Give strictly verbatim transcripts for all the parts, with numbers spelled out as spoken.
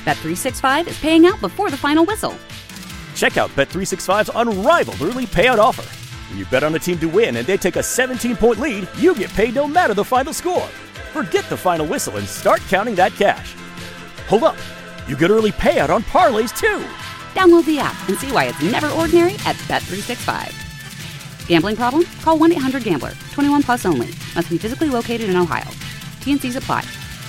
Bet three sixty-five is paying out before the final whistle. Check out Bet three sixty-five's unrivaled early payout offer. When you bet on a team to win and they take a seventeen-point lead, you get paid no matter the final score. Forget the final whistle and start counting that cash. Hold up. You get early payout on parlays, too. Download the app and see why it's never ordinary at Bet three sixty-five. Gambling problem? Call one eight hundred gambler. twenty-one plus only. Must be physically located in Ohio. T N Cs apply.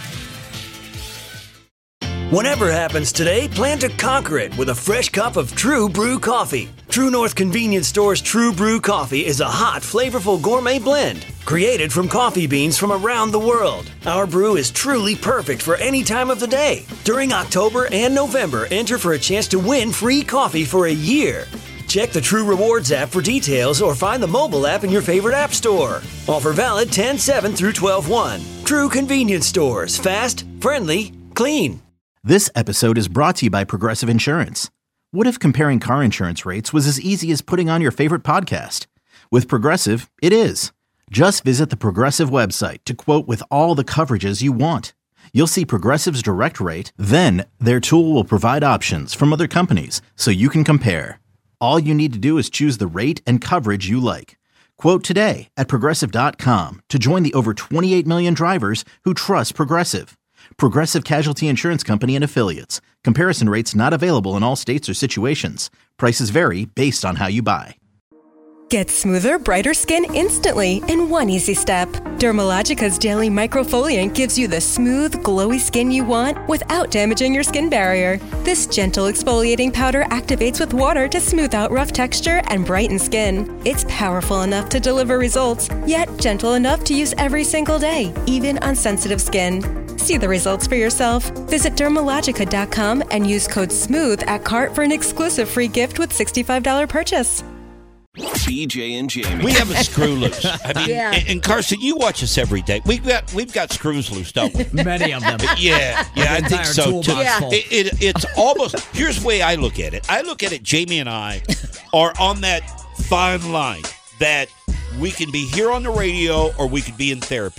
Whatever happens today, plan to conquer it with a fresh cup of True Brew coffee. True North Convenience Store's True Brew coffee is a hot, flavorful gourmet blend created from coffee beans from around the world. Our brew is truly perfect for any time of the day. During October and November, enter for a chance to win free coffee for a year. Check the True Rewards app for details or find the mobile app in your favorite app store. Offer valid ten seven through twelve one. True Convenience Stores. Fast, friendly, clean. This episode is brought to you by Progressive Insurance. What if comparing car insurance rates was as easy as putting on your favorite podcast? With Progressive, it is. Just visit the Progressive website to quote with all the coverages you want. You'll see Progressive's direct rate, then their tool will provide options from other companies so you can compare. All you need to do is choose the rate and coverage you like. Quote today at Progressive dot com to join the over twenty-eight million drivers who trust Progressive. Progressive Casualty Insurance Company and Affiliates. Comparison rates not available in all states or situations. Prices vary based on how you buy. Get smoother, brighter skin instantly in one easy step. Dermalogica's Daily Microfoliant gives you the smooth, glowy skin you want without damaging your skin barrier. This gentle exfoliating powder activates with water to smooth out rough texture and brighten skin. It's powerful enough to deliver results, yet gentle enough to use every single day, even on sensitive skin. See the results for yourself. Visit Dermalogica dot com and use code SMOOTH at cart for an exclusive free gift with sixty-five dollars purchase. B J and Jamie. We have a screw loose. I mean, Yeah. and, and Carson, you watch us every day. We've got we've got screws loose, don't we? Many of them. Yeah, yeah, I think entire so too. toolbox Yeah. full. It, it, it's almost. Here's the way I look at it. I look at it. Jamie and I are on that fine line that we can be here on the radio or we could be in therapy.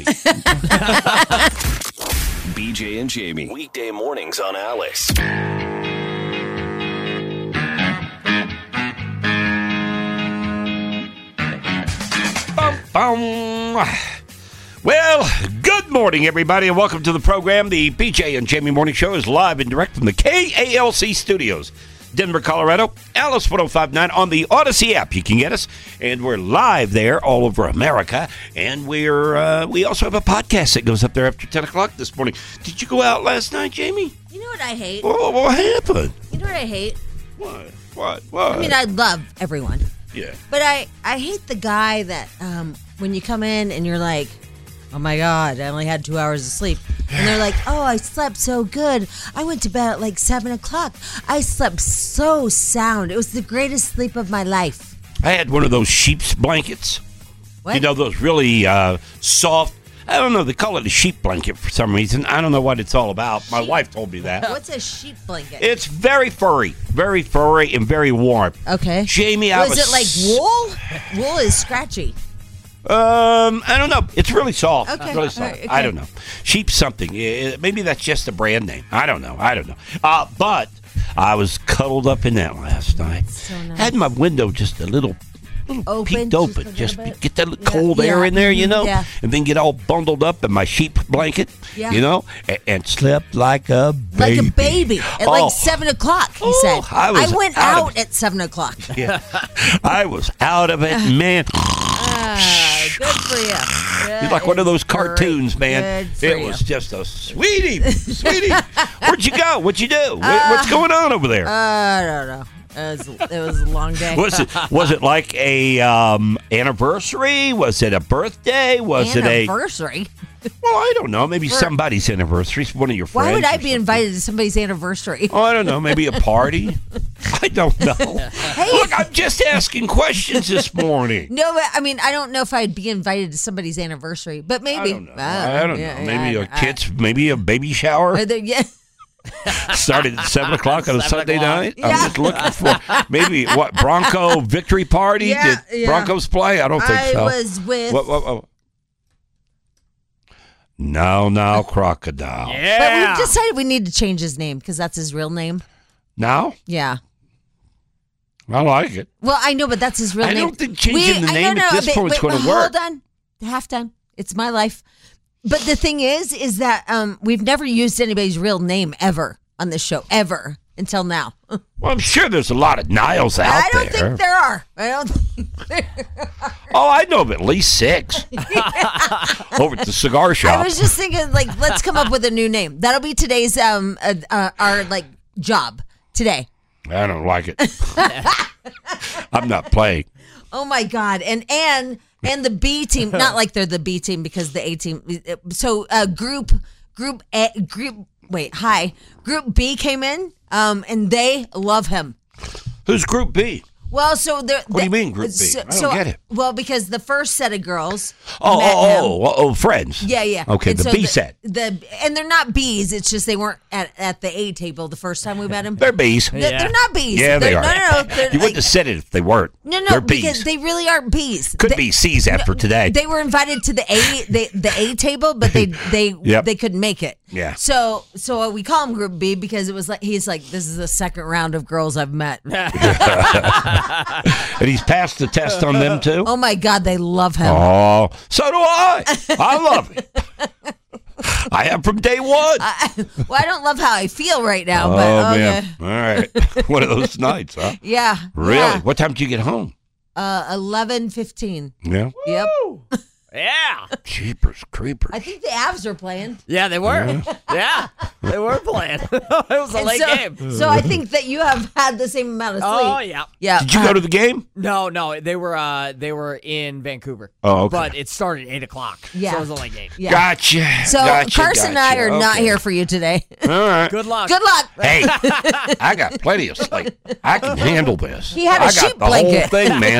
B J and Jamie. Weekday mornings on Alice. Bum, bum. Well, good morning, everybody, and welcome to the program. The B J and Jamie Morning Show is live and direct from the K A L C studios, Denver, Colorado. Alice one oh five point nine on the Odyssey app. You can get us, and we're live there all over America. And we're uh, we also have a podcast that goes up there after ten o'clock this morning. Did you go out last night, Jamie? You know what I hate? Oh, what happened? You know what I hate? What? What? What? I mean, I love everyone. Yeah. But I, I hate the guy that um, when you come in and you're like, oh my God, I only had two hours of sleep. And they're like, oh, I slept so good. I went to bed at like seven o'clock. I slept so sound. It was the greatest sleep of my life. I had one of those sheep's blankets. What? You know, those really uh, soft. I don't know. They call it a sheep blanket for some reason. I don't know what it's all about. My Sheep. wife told me that. What's a sheep blanket? It's very furry, very furry, and very warm. Okay. Jamie, I was was it like wool? Wool is scratchy. Um, I don't know. It's really soft. Okay. Really soft. All right, okay. I don't know. Sheep something. Eh, Maybe that's just a brand name. I don't know. I don't know. Uh, but I was cuddled up in that last night. So nice. Had my window just a little, little Open, peeked just a open, little just bit? get that Yeah. cold air Yeah. in there, you know, Yeah. and then get all bundled up in my sheep blanket, Yeah. you know, and, and slept like a Like baby. a baby at Oh. like seven o'clock, he Oh, said. I was went out of out at seven o'clock. Yeah, I was out of it, man. Ah, good for you. You're like one of those cartoons, man. Good for It you. was just a sweetie, sweetie. Where'd you go? What'd you do? What- What's going on over there? I don't know. It was, it was a long day. Was it was it like a um, anniversary? Was it a birthday? Was Anniversary? it a well? I don't know. Maybe somebody's anniversary. It's one of your friends. Why would I or be something. invited to somebody's anniversary? Oh, I don't know. Maybe a party. I don't know. Look, I'm just asking questions this morning. No, but I mean, I don't know if I'd be invited to somebody's anniversary, but maybe. I don't know. I don't know. Yeah, Maybe yeah, a I- kid's. Maybe a baby shower. I- Yeah. Started at seven o'clock on a Seven Sunday o'clock. night. Yeah. I'm just looking for maybe what Bronco victory party. Yeah, Did yeah. Broncos play? I don't think I so. was with. What, what, what? Now, now, crocodile. Yeah. But we've decided we need to change his name because that's his real name. Now? Yeah. I like it. Well, I know, but that's his real I name. I don't think changing we, the name at this point is going to work. Hold on. Halftime. It's my life. But the thing is, is that um, we've never used anybody's real name ever on this show, ever, until now. Well, I'm sure there's a lot of Niles out there. I don't there. think there are. I don't think there are. Oh, I know of at least six. Over at the cigar shop. I was just thinking, like, let's come up with a new name. That'll be today's, um, uh, uh, our, like, job today. I don't like it. I'm not playing. Oh, my God. And, and, and the B team, not like they're the B team because the A team. So, uh, group, group, A, group, wait, hi. Group B came in, um, and they love him. Who's Group B? Well, so there. What do you mean, Group B? So, I don't so, get it. Well, because the first set of girls. Oh, met oh, him. oh, oh, friends. Yeah, yeah. Okay, And the so B set. The and they're not B's. It's just they weren't at, at the A table the first time we met them. They're B's. They're, they're not B's. Yeah, they They're- are. No, no, no. they're You wouldn't like- have said it if they weren't. No, no, They're because B's. they really aren't B's. Could They- be C's after today. They were invited to the A the, the A table, but they they Yep. they couldn't make it. Yeah. So so we call him Group B because it was like he's like this is the second round of girls I've met. And he's passed the test on them too? Oh my God, they love him. Oh, so do I. I love it. I have from day one. I, well, I don't love how I feel right now, oh, but okay. man. All right. One of those nights, huh? Yeah. Really? Yeah. What time did you get home? Uh, eleven fifteen. Yeah. Yep. Yeah. Jeepers creepers. I think the Avs are playing. Yeah, they were. Yeah, they were playing. It was a And late so, game. So I think that you have had the same amount of sleep. Oh, yeah. Yeah. Did you go to the game? No, no, they were uh, they were in Vancouver. Oh, okay. But it started at eight o'clock. Yeah. So it was a late game. Yeah. Gotcha. So gotcha, Carson and I gotcha. are not Okay. here for you today. All right. Good luck. Good luck. Hey, I got plenty of sleep. I can handle this. He had a I sheep got the blanket. whole thing, man.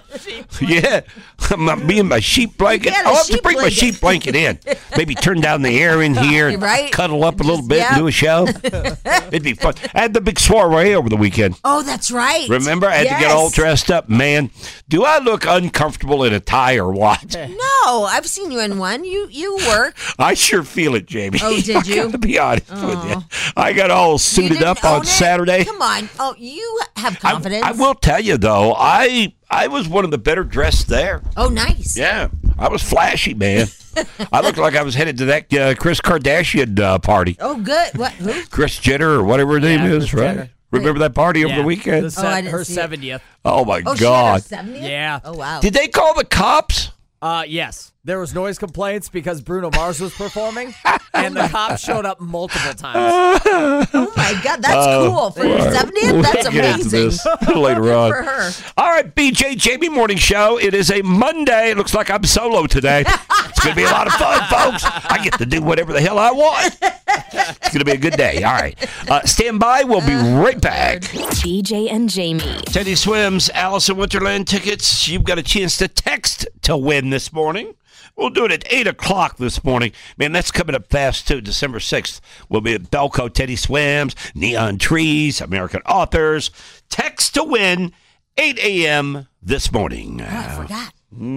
Yeah, I'm me and my sheep blanket. He had a I'll have to sheep bring my blanket. sheep blanket in. Maybe turn down the air in here, and Right. cuddle up a little Just- bit, yeah. and do a show. It'd be fun. I had the big soiree over the weekend. Oh, that's right. Remember, I had to get all Yes. dressed up. Man, do I look uncomfortable in a tie or what? No, I've seen you in one. You you work. I sure feel it, Jamie. Oh, did I you? gotta be honest with you. I got all You suited didn't up own on it? Saturday. Come on. Oh, you have I- confidence. I, will tell you though, I I was one of the better dressed there. Oh, nice. Yeah, I was flashy, man. I looked like I was headed to that uh, Kris Kardashian uh, party. Oh, good. What? Who? Kris Jenner or whatever her name Yeah, is, Kris right? Jenner. Remember that party over Yeah, the weekend? The se- Oh, I didn't her see it. seventieth. Oh my Oh, she had her God! seventieth? Yeah. Oh, wow. Did they call the cops? Uh, yes. There was noise complaints because Bruno Mars was performing, and the cops showed up multiple times. Oh, my God. That's cool. For your seventieth? That's We'll get into amazing. this later on. For her. All right, B J Jamie Morning Show. It is a Monday. It looks like I'm solo today. It's going to be a lot of fun, folks. I get to do whatever the hell I want. It's going to be a good day. All right. Uh, stand by. We'll be right back. B J and Jamie. Teddy Swims, Alice in Wonderland tickets. You've got a chance to text to win this morning. We'll do it at eight o'clock this morning. Man, that's coming up fast, too. December sixth. We'll be at Belco, Teddy Swims, Neon Trees, American Authors. Text to win, eight a.m. this morning. Oh, I forgot.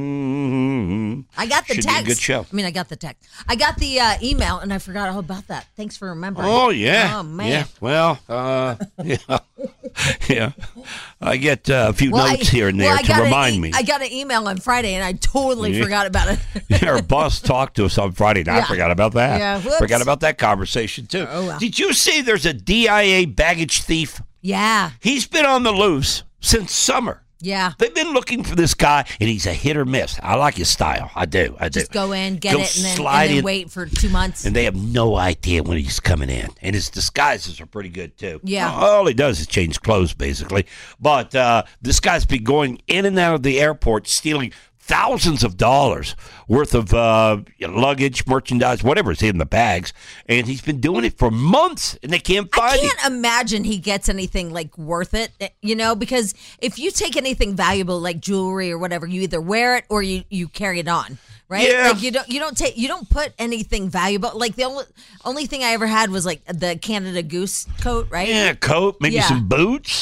Mm-hmm. I got the Should text. be a good show. I mean, I got the text. I got the uh, email, and I forgot all about that. Thanks for remembering. Oh, yeah. Oh, man. Yeah. Well, uh, yeah. yeah. I get uh, a few Well, notes I- here and there well, I to got an remind e- me. I got an email on Friday, and I totally Yeah. forgot about it. Yeah, our boss talked to us on Friday. and I Yeah. forgot about that. Yeah, whoops. Forgot about that conversation, too. Oh, well. Did you see there's a D I A baggage thief? Yeah, He's been on the loose since summer. yeah. They've been looking for this guy, and he's a hit or miss. I like his style. I do. I do. Just go in, get Go it, and then, slide and then in. wait for two months. And they have no idea when he's coming in. And his disguises are pretty good, too. Yeah. All he does is change clothes, basically. But uh, this guy's been going in and out of the airport, stealing thousands of dollars worth of uh, luggage, merchandise, whatever's in the bags. And he's been doing it for months, and they can't I find can't him. imagine he gets anything like worth it, you know, because if you take anything valuable like jewelry or whatever, you either wear it or you, you carry it on, right? Yeah. Like you don't you don't take you don't put anything valuable. Like the only only thing I ever had was like the Canada Goose coat, right? Yeah, coat, maybe Yeah. some boots.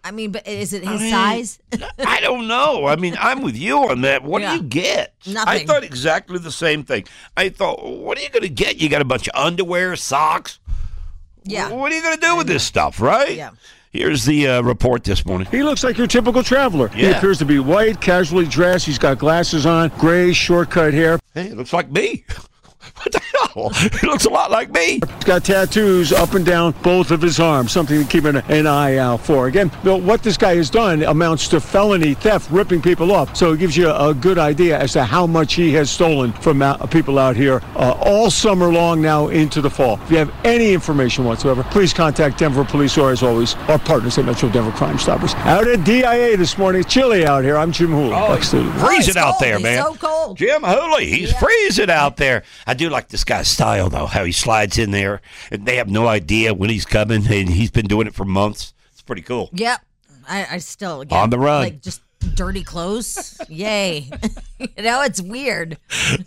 I mean, but is it his I mean, size? I don't know. I mean, I'm with you on that. What Yeah. do you get? Nothing. I thought exactly the same thing. I thought, what are you going to get? You got a bunch of underwear, socks. Yeah. What are you going to do with this stuff, right? Yeah. Here's the uh, report this morning. He looks like your typical traveler. He Yeah. appears to be white, casually dressed. He's got glasses on, gray, short-cut hair. Hey, it looks like me. What the hell? He looks a lot like me. He's got tattoos up and down both of his arms, something to keep an, an eye out for. Again, Bill, what this guy has done amounts to felony theft, ripping people off. So it gives you a good idea as to how much he has stolen from out, people out here uh, all summer long now into the fall. If you have any information whatsoever, please contact Denver Police or, as always, our partners at Metro Denver Crime Stoppers. Out at D I A this morning. It's chilly out here. I'm Jim Hooley. Oh, Next to- freezing out there, It's man. so cold. Jim Hooley, he's Yeah. freezing out there. I do like this guy's style, though, how he slides in there, and they have no idea when he's coming, and he's been doing it for months. It's pretty cool. Yep. I, I still again, On the run. like just dirty clothes. Yay. You know, it's weird.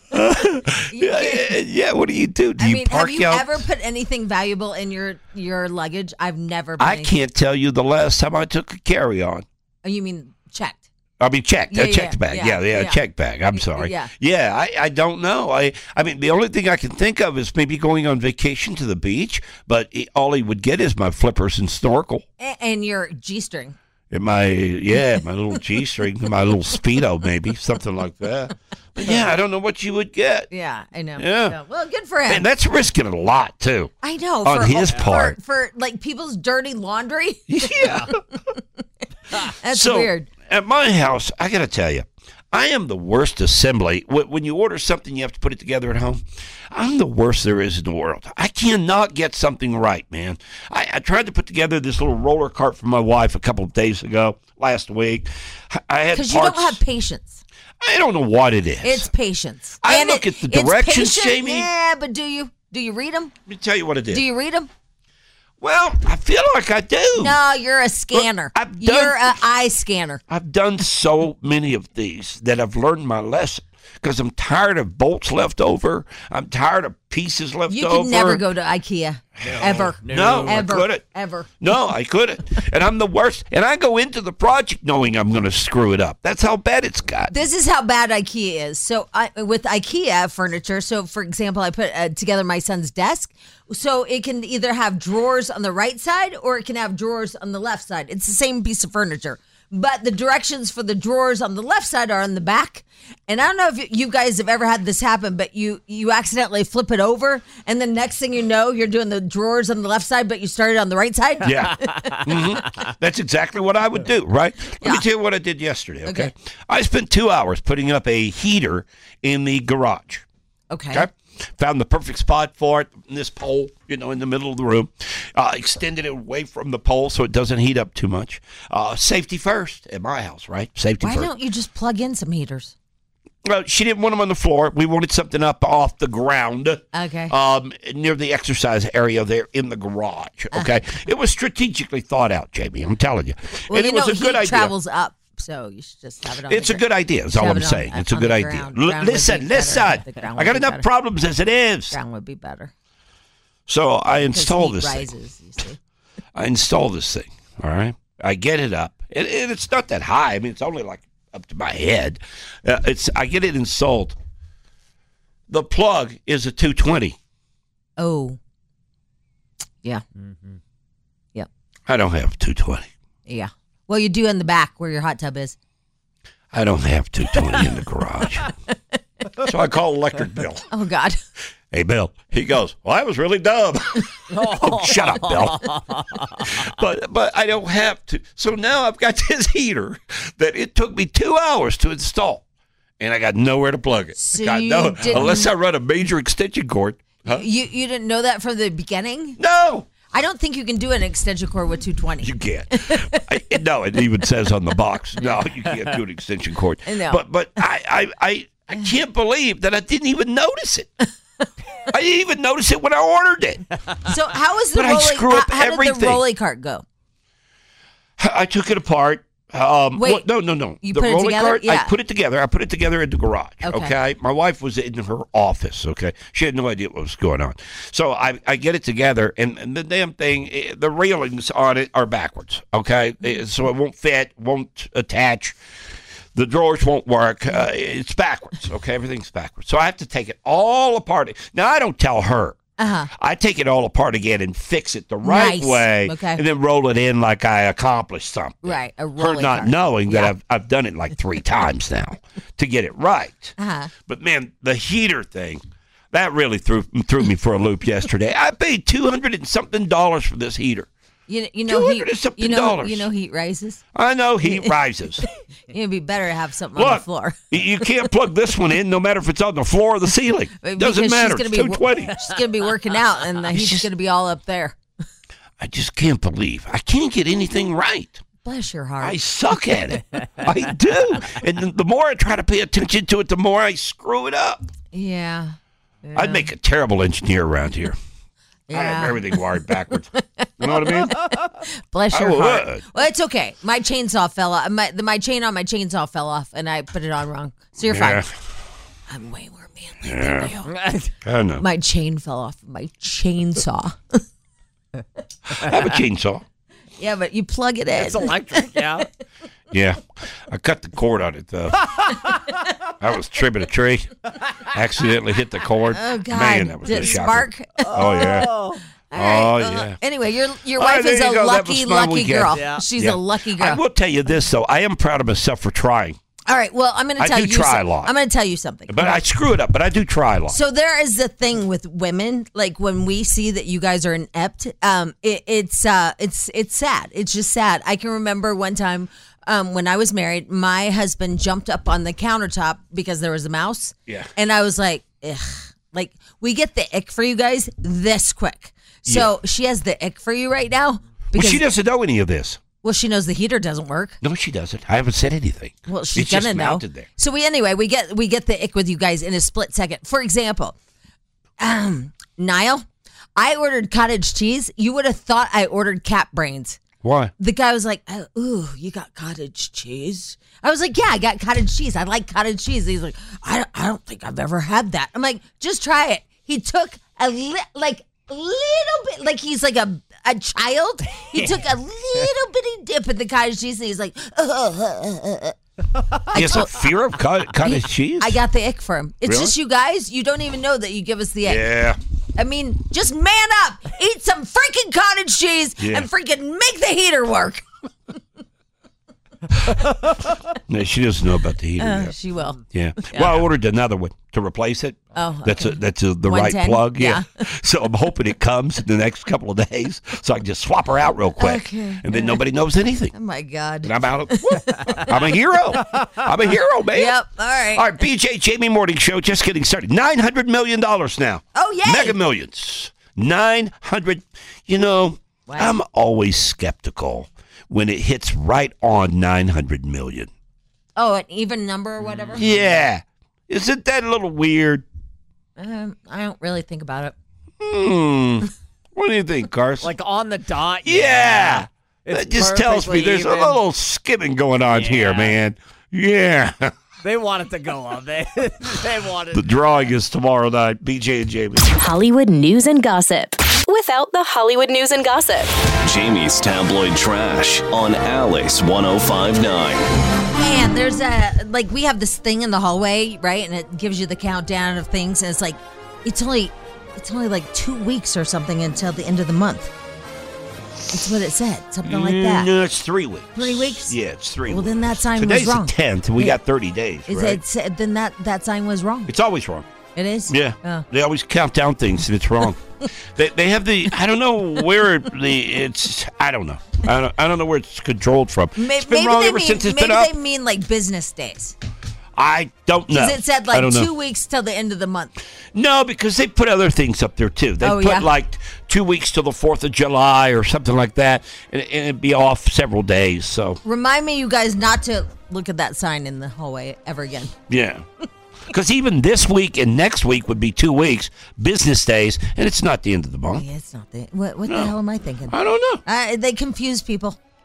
Yeah, yeah, yeah, what do you do? Do I you mean, park have you out? ever put anything valuable in your your luggage? I've never. Put I anything- can't tell you the last time I took a carry-on. Oh, you mean checked? I mean, checked. Yeah, a checked yeah, bag. yeah, Yeah, yeah, yeah. a checked bag. I'm sorry. Yeah. Yeah, I, I don't know. I I mean, the only thing I can think of is maybe going on vacation to the beach, but he, all he would get is my flippers and snorkel. A- And your G-string. And my, yeah, my little G-string, my little Speedo, maybe, something like that. But yeah, I don't know what you would get. Yeah, I know. Yeah. So, well, good for him. And that's risking a lot, too. I know. on for, his for, part. For, like people's dirty laundry. Yeah. That's so, weird. At my house, I got to tell you, I am the worst assembly. Wh- When you order something, you have to put it together at home. I'm the worst there is in the world. I cannot get something right, man. I, I tried to put together this little roller cart for my wife a couple of days ago, last week. I had Because you parts. don't have patience. I don't know what it is. It's patience. I And look it- at the it's directions, patient, Jamie. Yeah, but do you do you read them? Let me tell you what it is. Do you read them? Well, I feel like I do. No, you're a scanner. I've done- You're an eye scanner. I've done so many of these that I've learned my lesson because I'm tired of bolts left over. I'm tired of pieces left You over. could never go to IKEA ever. No, ever, I couldn't. ever. No, I couldn't. And I'm the worst. And I go into the project knowing I'm going to screw it up. That's how bad it's got. This is how bad IKEA is. So I, with IKEA furniture, so for example, I put uh, together my son's desk. So it can either have drawers on the right side or it can have drawers on the left side. It's the same piece of furniture. But the directions for the drawers on the left side are on the back. And I don't know if you guys have ever had this happen, but you you accidentally flip it over, and the next thing you know, you're doing the drawers on the left side, but you started on the right side. Yeah. Mhm. That's exactly what I would do, right? Let Yeah. me tell you what I did yesterday, okay? Okay. I spent two hours putting up a heater in the garage. Okay. Okay. Found the perfect spot for it, this pole, you know, in the middle of the room. Uh, extended it away from the pole so it doesn't heat up too much. Uh, safety first at my house, right? Safety Why first. don't you just plug in some heaters? Well, she didn't want them on the floor. We wanted something up off the ground. Okay. Um, near the exercise area there in the garage. Okay. It was strategically thought out, Jamie. I'm telling you. Well, and you it was know, a good heat idea. travels up, so you should just have it on. It's the a gr- good idea, is should all have I'm it on- saying. It's a on good the idea. ground. L- Ground would listen, be listen. better. The ground I would got be enough better. problems as it is. Ground would be better. So I installed Because this heat thing. rises, you see. I installed this thing. All right. I get it up. And, and it's not that high. I mean, it's only like up to my head. Uh, it's I get it installed. The plug is a two twenty. Oh. Yeah. Yep. I don't have two twenty. Yeah. Well, you do in the back where your hot tub is. I don't have two twenty in the garage. So I call Electric Bill. Oh, God. Hey, Bill. He goes, well, I was really dumb. Oh, shut up, Bill. but but I don't have to. So now I've got this heater that it took me two hours to install, and I got nowhere to plug it. So got you no, didn't- unless I run a major extension cord. Huh? You you didn't know that from the beginning? No. I don't think you can do an extension cord with two twenty. You can't. I, no, it even says on the box, no, you can't do an extension cord. No. But but I, I, I, I can't believe that I didn't even notice it. I didn't even notice it when I ordered it. So how was the But I rolling? screw How, up how did the everything. rolling cart go? I took it apart, Um, Wait, well, no, no, no. you the put it rolling together? cart, Yeah. I put it together. I put it together in the garage. Okay. Okay. My wife was in her office. Okay. She had no idea what was going on. So I, I get it together, and, and the damn thing, eh, the railings on it are backwards. Okay. Eh, So it won't fit, won't attach. The drawers won't work. Uh, it's backwards. Okay. Everything's backwards. So I have to take it all apart. Now, I don't tell her. Uh-huh. I take it all apart again and fix it the right Nice. way, Okay. and then roll it in like I accomplished something. Right, a Her rolling not cart. knowing that Yeah. I've I've done it like three times now to get it right. Uh-huh. But man, the heater thing, that really threw threw me for a loop yesterday. I paid two hundred and something dollars for this heater. You, you know, two heat, hundred and something you know, dollars. you know, heat rises. I know heat rises. It'd be better to have something on the Look, floor. you can't plug this one in, no matter if it's on the floor or the ceiling. Doesn't Because matter. She's It's gonna two be, twenty. She's gonna be working out, and the heat's just- gonna be all up there. I just can't believe I can't get anything right. Bless your heart. I suck at it. I do. And the- the more I try to pay attention to it, the more I screw it up. Yeah. yeah. I'd make a terrible engineer around here. I have Yeah. everything wired backwards. You know what I mean? Bless I your heart. would. Well, it's okay. My chainsaw fell off. My the, my chain on my chainsaw fell off, and I put it on wrong. So you're Yeah. fine. I'm way more manly Yeah. than you. I know. My chain fell off my chainsaw. I have a chainsaw. Yeah, but you plug it in. It's electric, yeah. Yeah. I cut the cord on it, though. I was trimming a tree. Accidentally hit the cord. Oh God! Man, that was Did a it shocker. spark? Oh, yeah. All Oh, right, uh, yeah. Anyway, your your All wife right, there is you a go. That lucky, was my lucky weekend. girl. Yeah. She's Yeah. a lucky I girl. will tell you this, though. I am proud of myself for trying. All right. Well, I'm going to I tell do you. try a some- lot. I'm going to tell you something. But I screw it up, but I do try a lot. So there is the thing with women, like when we see that you guys are inept, um, it, it's uh, it's it's sad. It's just sad. I can remember one time um, when I was married, my husband jumped up on the countertop because there was a mouse. Yeah. And I was like, ugh. Like, we get the ick for you guys this quick. So she has the ick for you right now. Well, Because, she doesn't know any of this. well, she knows the heater doesn't work. No, she doesn't. I haven't said anything. Well, she's it's just gonna know. mounted there. So we anyway, we get we get the ick with you guys in a split second. For example, um, Niall, I ordered cottage cheese. You would have thought I ordered cat brains. Why? The guy was like, oh, "Ooh, you got cottage cheese?" I was like, "Yeah, I got cottage cheese. I like cottage cheese." He's like, "I don't, I don't think I've ever had that." I'm like, "Just try it." He took a li- like little bit, like he's like a a child. He took a little bitty dip in the cottage cheese, and he's like, "Uh, He has a fear of cottage, cottage cheese? I got the ick for him. It's Really? just you guys. You don't even know that you give us the ick. Yeah. I mean, just man up, eat some freaking cottage cheese, Yeah. and freaking make the heater work. No, she doesn't know about the heater Uh, yet. she will. Yeah. Well, I ordered another one to replace it. Oh, That's okay. a, that's a, the right one ten? plug. Yeah. Yeah. So I'm hoping it comes in the next couple of days, so I can just swap her out real quick, Okay. and then nobody knows anything. Oh my God. And I'm out. Of, I'm a hero. I'm a hero, man. Yep. All right. All right, B J Jamie Morning Show just getting started. Nine hundred million dollars now. Oh, yay. Mega Millions. Nine hundred. You know, Wow. I'm always skeptical when it hits right on nine hundred million. Oh, an even number or whatever. Yeah, isn't that a little weird? Um, I don't really think about it. Hmm. What do you think, Carson? Like on the dot. yeah. It's That just tells me perfectly there's a even. little skimming going on here, Yeah. man. Yeah. They want it to go up. They, they want it. The drawing is tomorrow night. B J and Jamie. Hollywood news and gossip without the Hollywood news and gossip. Jamie's tabloid trash on Alice one oh five point nine. Man, there's a, like, we have this thing in the hallway, right? And it gives you the countdown of things. And it's like, it's only, it's only like two weeks or something until the end of the month. That's what it said. Something like that. No, it's three weeks. Three weeks? Yeah, it's three Well, weeks. then that sign Today's was wrong. the tenth, and we Yeah. got thirty days, It's, right? it's, then that, that sign was wrong. It's always wrong. It is? Yeah. Oh. They always count down things, and it's wrong. they, they have the, I don't know where the, it's, I don't know. I don't, I don't know where it's controlled from. May- It's been maybe wrong they ever mean, since it's maybe been up. they mean like business days. I don't know. Because it said I like don't know. two weeks till the end of the month. No, because they put other things up there too. They Oh, put yeah? like two weeks till the fourth of July or something like that, and, and it'd be off several days. So Remind me, you guys, not to look at that sign in the hallway ever again. yeah, because even this week and next week would be two weeks business days, and it's not the end of the month. Yeah, it's not the. What, what No. the hell am I thinking? I don't know. Uh, they confuse people.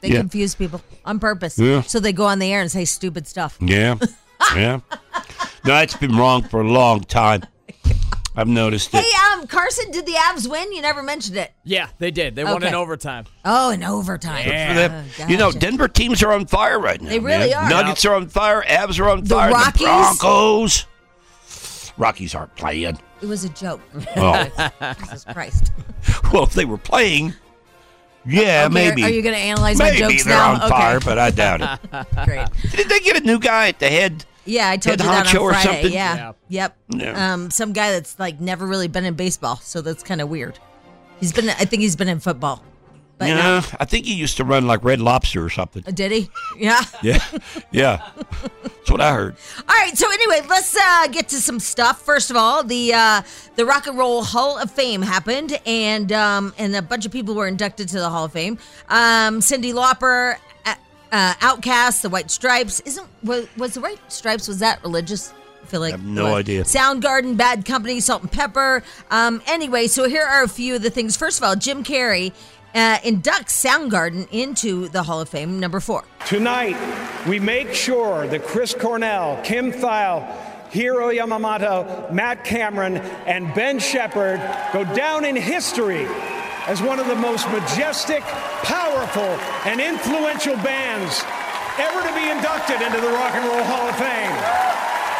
They Yeah. confuse people on purpose. Yeah. So they go on the air and say stupid stuff. Yeah. Yeah. No, it's been wrong for a long time. I've noticed it. Hey, um, Carson, did the Avs win? You never mentioned it. Yeah, they did. They won Okay. in overtime. Oh, in overtime. Good for them. Oh, You know, gotcha. Denver teams are on fire right now. They really man. are. Nuggets are on fire. Avs are on The fire. Rockies? The Broncos. Rockies aren't playing. It was a joke. Oh. Jesus Christ. Well, if they were playing, yeah, Okay, maybe. Are you going to analyze my maybe jokes they're now? on fire, but I doubt it. Great. Did they get a new guy at the head? Yeah, I told Head you that honcho on or Friday. something? Yeah. Yeah. Yep. Yeah. Um, some guy that's like never really been in baseball, so that's kind of weird. He's been. I think he's been in football. But yeah, no. I think he used to run like Red Lobster or something. Did he? Yeah. Yeah, yeah. That's what I heard. All right. So anyway, let's uh, get to some stuff. First of all, the uh, the Rock and Roll Hall of Fame happened, and um, and a bunch of people were inducted to the Hall of Fame. Um, Cyndi Lauper, uh, uh, Outkast, the White Stripes. Isn't was, was the White Stripes? Was that religious? I feel like I have no it was. idea. Soundgarden, Bad Company, Salt and Pepper. Um, anyway, so here are a few of the things. First of all, Jim Carrey uh, inducts Soundgarden into the Hall of Fame. Number four. Tonight, we make sure that Chris Cornell, Kim Thile, Hiro Yamamoto, Matt Cameron, and Ben Shepherd go down in history as one of the most majestic, powerful, and influential bands ever to be inducted into the Rock and Roll Hall of Fame.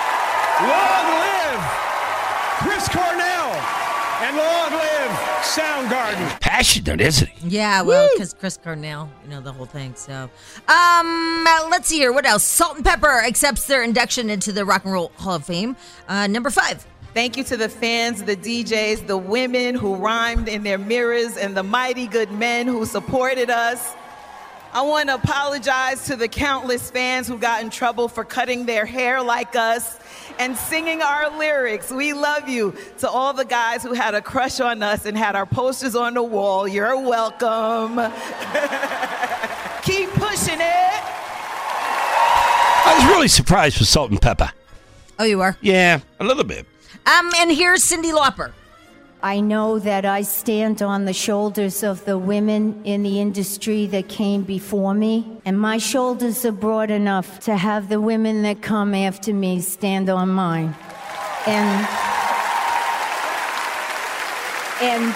Long live Chris Cornell, and long live Soundgarden. Passionate, isn't he? Yeah, well, because Chris Cornell, you know, the whole thing. So, um, uh, let's see here. What else? Salt and Pepper accepts their induction into the Rock and Roll Hall of Fame. Uh, number five. Thank you to the fans, the D Js, the women who rhymed in their mirrors, and the mighty good men who supported us. I want to apologize to the countless fans who got in trouble for cutting their hair like us and singing our lyrics. We love you. To all the guys who had a crush on us and had our posters on the wall, you're welcome. Keep pushing it. I was really surprised with Salt and Pepper. Oh, you are? Yeah, a little bit. Um, and here's Cyndi Lauper. I know that I stand on the shoulders of the women in the industry that came before me, and my shoulders are broad enough to have the women that come after me stand on mine. And and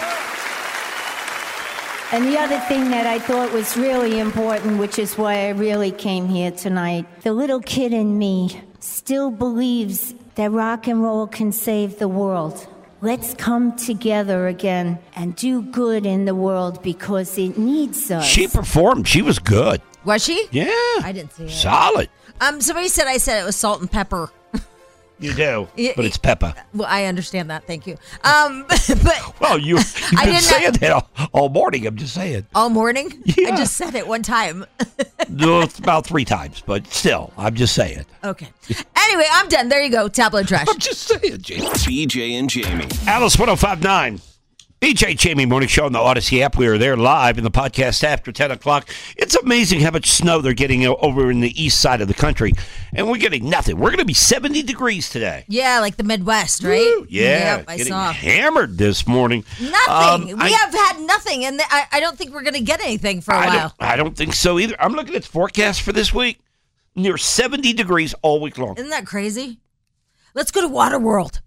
and the other thing that I thought was really important, which is why I really came here tonight, the little kid in me still believes that rock and roll can save the world. Let's come together again and do good in the world because it needs us. She performed. She was good. Was she? Yeah. I didn't see it. Solid. Um, somebody said I said it was Salt and Pepper. You do, Yeah, but it's Peppa. Well, I understand that. Thank you. Um, but Well, you, you've I been didn't saying know- that all, all morning. I'm just saying. all morning, Yeah. I just said it one time. No, it's about three times, but still, I'm just saying. Okay. Anyway, I'm done. There you go. Tabloid trash. I'm just saying, Jamie. B J and Jamie. Alice one oh five point nine. B J Jamie Morning Show on the Odyssey app. We are there live in the podcast after ten o'clock. It's amazing how much snow they're getting over in the east side of the country. And we're getting nothing. We're going to be seventy degrees today. Yeah, like the Midwest, right? Woo, yeah. Yep, I getting saw. hammered this morning. Nothing. Um, we I- have had nothing, and th- I, I don't think we're going to get anything for a I while. don't, I don't think so either. I'm looking at the forecast for this week. Near seventy degrees all week long. Isn't that crazy? Let's go to Waterworld.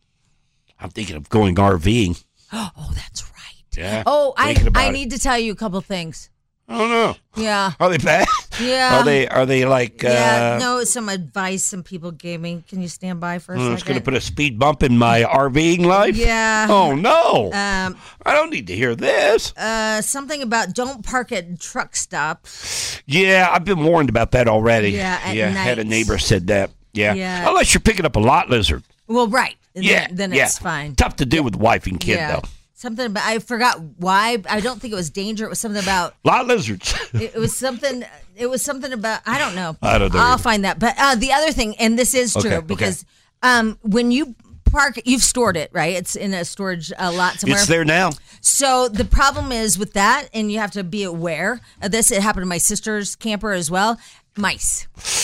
I'm thinking of going RVing. Oh, that's right. Yeah. Oh, I thinking about I it. need to tell you a couple things. I don't know. Yeah. Are they bad? Yeah. Are they Are they like? Yeah, uh, no, some advice some people gave me. Can you stand by for a Oh, it's going to second? put a speed bump in my RVing life? Yeah. Oh, no. Um, I don't need to hear this. uh, something about don't park at truck stops. Yeah, I've been warned about that already. Yeah, at yeah had a night. neighbor said that. Yeah. Yeah. Unless you're picking up a lot lizard. Well, right. And Yeah. Then, then yeah. it's fine. Tough to do with wife and kid, yeah. though. Something about, I forgot why. I don't think it was danger. It was something about, Lot lizards. it, it was something, it was something about, I don't know. I don't know I'll either. find that. But uh, the other thing, and this is true, Okay, okay. because um, when you park, you've stored it, right? It's in a storage uh, lot somewhere. It's there now. So the problem is with that, and you have to be aware of this. It happened to my sister's camper as well. Mice.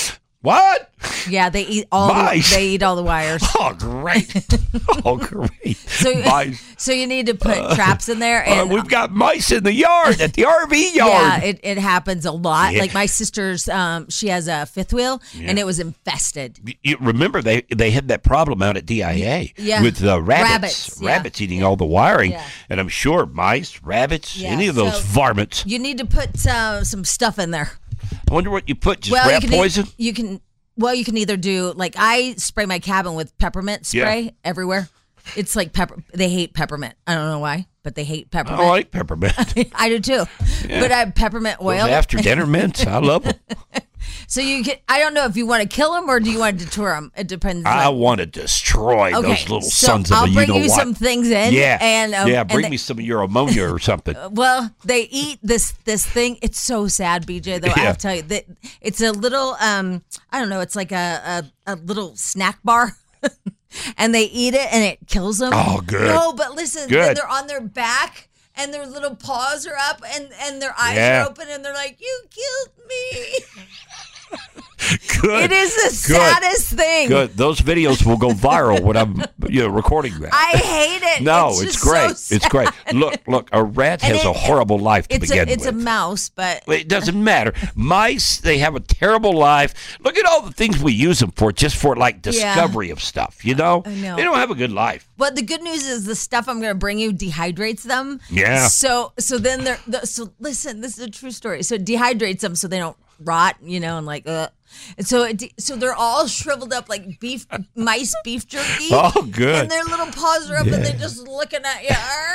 What? Yeah, they eat all the, Mice. they eat all the wires. Oh, great. Oh, great. So, Mice. so you need to put Uh, traps in there. Uh, And we've got mice in the yard at the R V yard. yeah, it, it happens a lot. Yeah. Like my sister's, um, she has a fifth wheel, and it was infested. You remember they they had that problem out at D I A Yeah. with uh, rabbits, Rabbits, yeah. rabbits eating all the wiring, Yeah. and I'm sure mice, rabbits, Yeah, any of those so varmints. You need to put uh, some stuff in there. I wonder what you put. Just well, rat you can e- poison. you can. Well, you can either do like I spray my cabin with peppermint spray Yeah. everywhere. It's like pepper. They hate peppermint. I don't know why, but they hate peppermint. I like peppermint. I do too. Yeah. But I have peppermint Those oil. after dinner mints, I love them. So you can. I don't know if you want to kill them or do you want to deter them. It depends. I on- want to destroy Okay, those little so sons of I'll a you bring know you what. some things in, Yeah, and, um, yeah. and Bring they- me some of your ammonia or something. Well, they eat this this thing. It's so sad, B J. Though I Yeah. have to tell you that it's a little. Um, I don't know. It's like a a, a little snack bar. And they eat it, and it kills them. Oh, good. No, but listen, Good. then they're on their back, and their little paws are up, and, and their eyes Yeah. are open, and they're like, "You killed me." Good. It is the Good. saddest thing. Good. Those videos will go viral when I'm you know, recording that. I hate it. No, it's, it's, just great. so It's great. sad. Look, look. A rat And has it- a horrible life to It's begin a it's with. a mouse, but It doesn't matter. Mice, they have a terrible life. Look at all the things we use them for, just for like discovery of stuff. You know? I know. They don't have a good life. But the good news is the stuff I'm going to bring you dehydrates them. Yeah. So so then they're the, so listen, this is a true story. So it dehydrates them so they don't rot, you know, and like uh and so it de- so they're all shriveled up like beef mice beef jerky. Oh, good. And their little paws are up and they're just looking at you.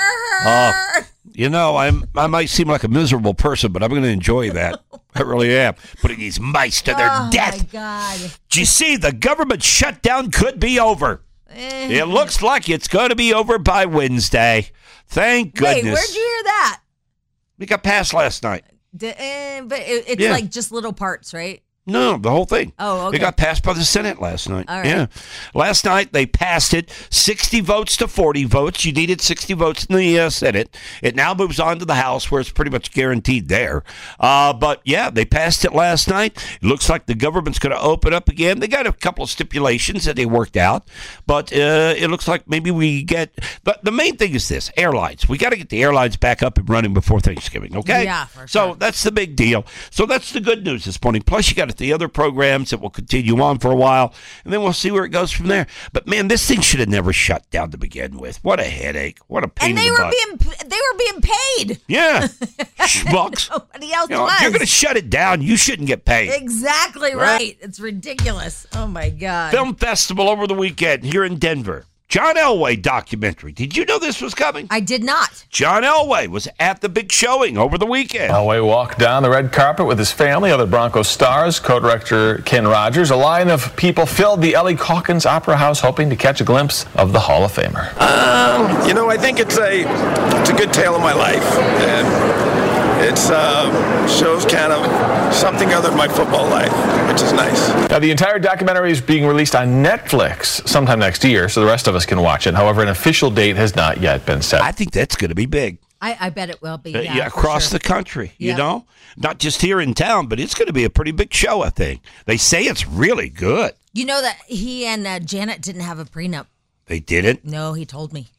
Oh, you know, I'm I might seem like a miserable person, but I'm going to enjoy that. I really am. Putting these mice to their Oh death. my God. Do you see the government shutdown could be over? Eh. It looks like it's going to be over by Wednesday. Thank goodness. Wait, where'd you hear that? We got passed last night. D- eh, but it, it's Yeah. like just little parts, right? No, the whole thing. Oh, okay. It got passed by the Senate last night. All right. Yeah. Last night, they passed it sixty votes to forty votes. You needed sixty votes in the uh, Senate. It now moves on to the House, where it's pretty much guaranteed there. Uh, but, yeah, they passed it last night. It looks like the government's going to open up again. They got a couple of stipulations that they worked out. But uh, it looks like maybe we get – but the main thing is this, airlines. We got to get the airlines back up and running before Thanksgiving, okay? Yeah, for So that's the big deal. So that's the good news this morning. Plus, you got the other programs that will continue on for a while, and then we'll see where it goes from there. But man, this thing should have never shut down to begin with. What a headache! What a pain And they in the were butt. being they were being paid. yeah, schmucks. Nobody else You know, was. if you're going to shut it down, you shouldn't get paid. Exactly Right? right. It's ridiculous. Oh my God. Film festival over the weekend here in Denver. John Elway documentary. Did you know this was coming? I did not. John Elway was at the big showing over the weekend. Elway walked down the red carpet with his family, other Broncos stars, co-director Ken Rogers. A line of people filled the Ellie Calkins Opera House hoping to catch a glimpse of the Hall of Famer. Um, you know, I think it's a it's a good tale of my life, and it's uh, shows kind of something other than my football life, which is nice. Now, the entire documentary is being released on Netflix sometime next year, so the rest of us can watch it. However, an official date has not yet been set. I think that's going to be big. I, I bet it will be. Uh, Yeah, yeah, for across sure. the country, you Yep. know? Not just here in town, but it's going to be a pretty big show, I think. They say it's really good. You know that he and uh, Janet didn't have a prenup. They didn't? No, he told me.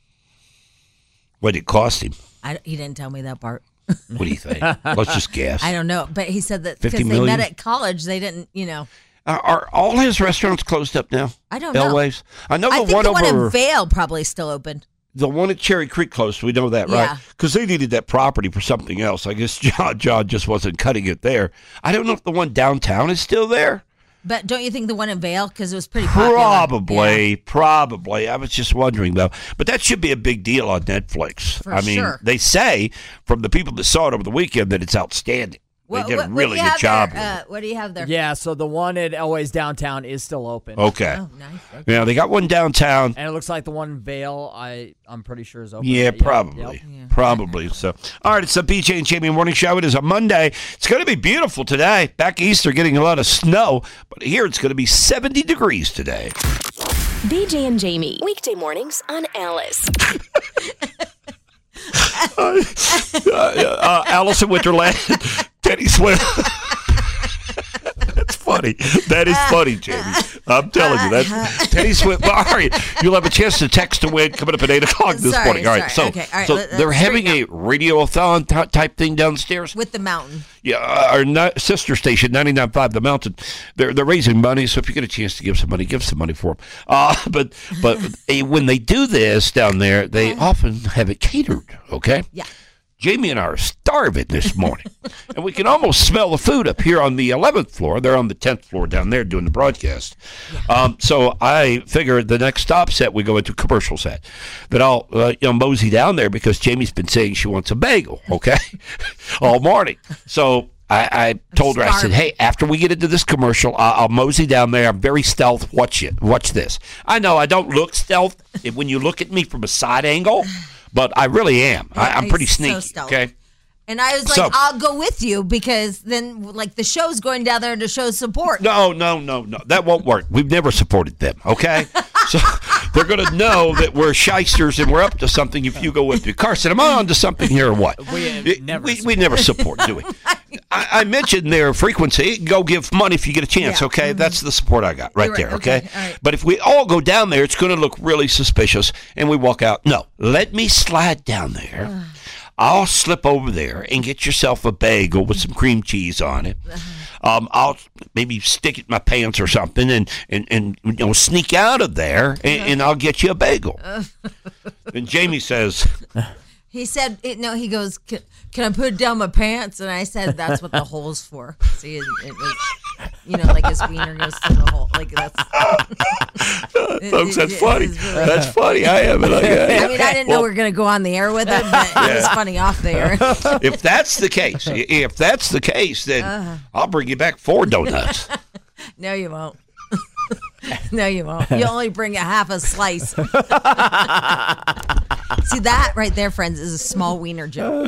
What did it cost him? I, he didn't tell me that part. What do you think? Let's just guess. I don't know, but he said that fifty because they million? met at college, they didn't, you know. Uh, are all his restaurants closed up now? I don't know. Elway's? I know the I think one the one over... in Vail probably still open. The one at Cherry Creek closed. We know that, right? Yeah. Because they needed that property for something else. I guess John, John just wasn't cutting it there. I don't know if the one downtown is still there. But don't you think the one in Vail? Because it was pretty popular. Probably, probably. I was just wondering, though. But that should be a big deal on Netflix. For I mean, sure. they say from the people that saw it over the weekend that it's outstanding. What, they did what, a what really do you good have job. There? Uh, what do you have there? Yeah, so the one at Elway's downtown is still open. Okay. Oh, nice. Okay. Yeah, they got one downtown. And it looks like the one in Vail, I, I'm pretty sure is open. Yeah, Yep, probably. yep. Probably. So, all right, it's the B J and Jamie Morning Show. It is a Monday. It's going to be beautiful today. Back east, they're getting a lot of snow, but here it's going to be seventy degrees today. B J and Jamie, weekday mornings on Alice. uh, uh, Alice in Winterland, Teddy Swift. That's funny. funny. That is funny, Jamie. I'm telling you. That's Teddy Swift. Well, all right. You'll have a chance to text to win coming up at eight o'clock this Sorry, morning. All right. sorry. So, Okay, all right, so let- they're let's having a straighten radiothon t- type thing downstairs. With the mountain. Yeah, our ni- sister station, ninety-nine point five The Mountain, they're they're raising money, so if you get a chance to give some money, give some money for them. Uh, but but eh, when they do this down there, they often have it catered, okay? Yeah. Jamie and I are starving this morning, and we can almost smell the food up here on the eleventh floor. They're on the tenth floor down there doing the broadcast. Um, so I figured the next stop set we go into commercial set, that I'll uh, you know mosey down there because Jamie's been saying she wants a bagel, okay, all morning. So I, I told her, I said, hey, after we get into this commercial, I'll, I'll mosey down there. I'm very stealth. Watch it. Watch this. I know I don't look stealth when you look at me from a side angle. But I really am. I, I'm pretty He's so sneaky. stealthy. Okay. And I was like, So- I'll go with you because then, like, the show's going down there to show support. No, no, no, no. That won't work. We've never supported them. Okay. So they're going to know that we're shysters and we're up to something if you go with me. Carson, am I on to something here or what? We never. We, we never support, do we? I, I mentioned their frequency. Go give money if you get a chance, Yeah. okay? That's the support I got right You're right. there, okay? Okay. All right. But if we all go down there, it's going to look really suspicious, and we walk out. No, let me slide down there. I'll slip over there and get yourself a bagel with some cream cheese on it. Um, I'll maybe stick it in my pants or something and, and, and you know, sneak out of there, and, and I'll get you a bagel. And Jamie says... He said, it, no, he goes, can, can I put down my pants? And I said, that's what the hole's for. See, it, it was, you know, like his wiener goes through the hole. Like, that's. Folks, that's it- it funny. is really- That's funny. I have it like that. I mean, I didn't know we were going to go on the air with it, but it was Yeah. funny off the air. If that's the case, if that's the case, then Uh-huh. I'll bring you back four donuts. No, you won't. No, you won't. You only bring a half a slice. See, that right there, friends, is a small wiener joke.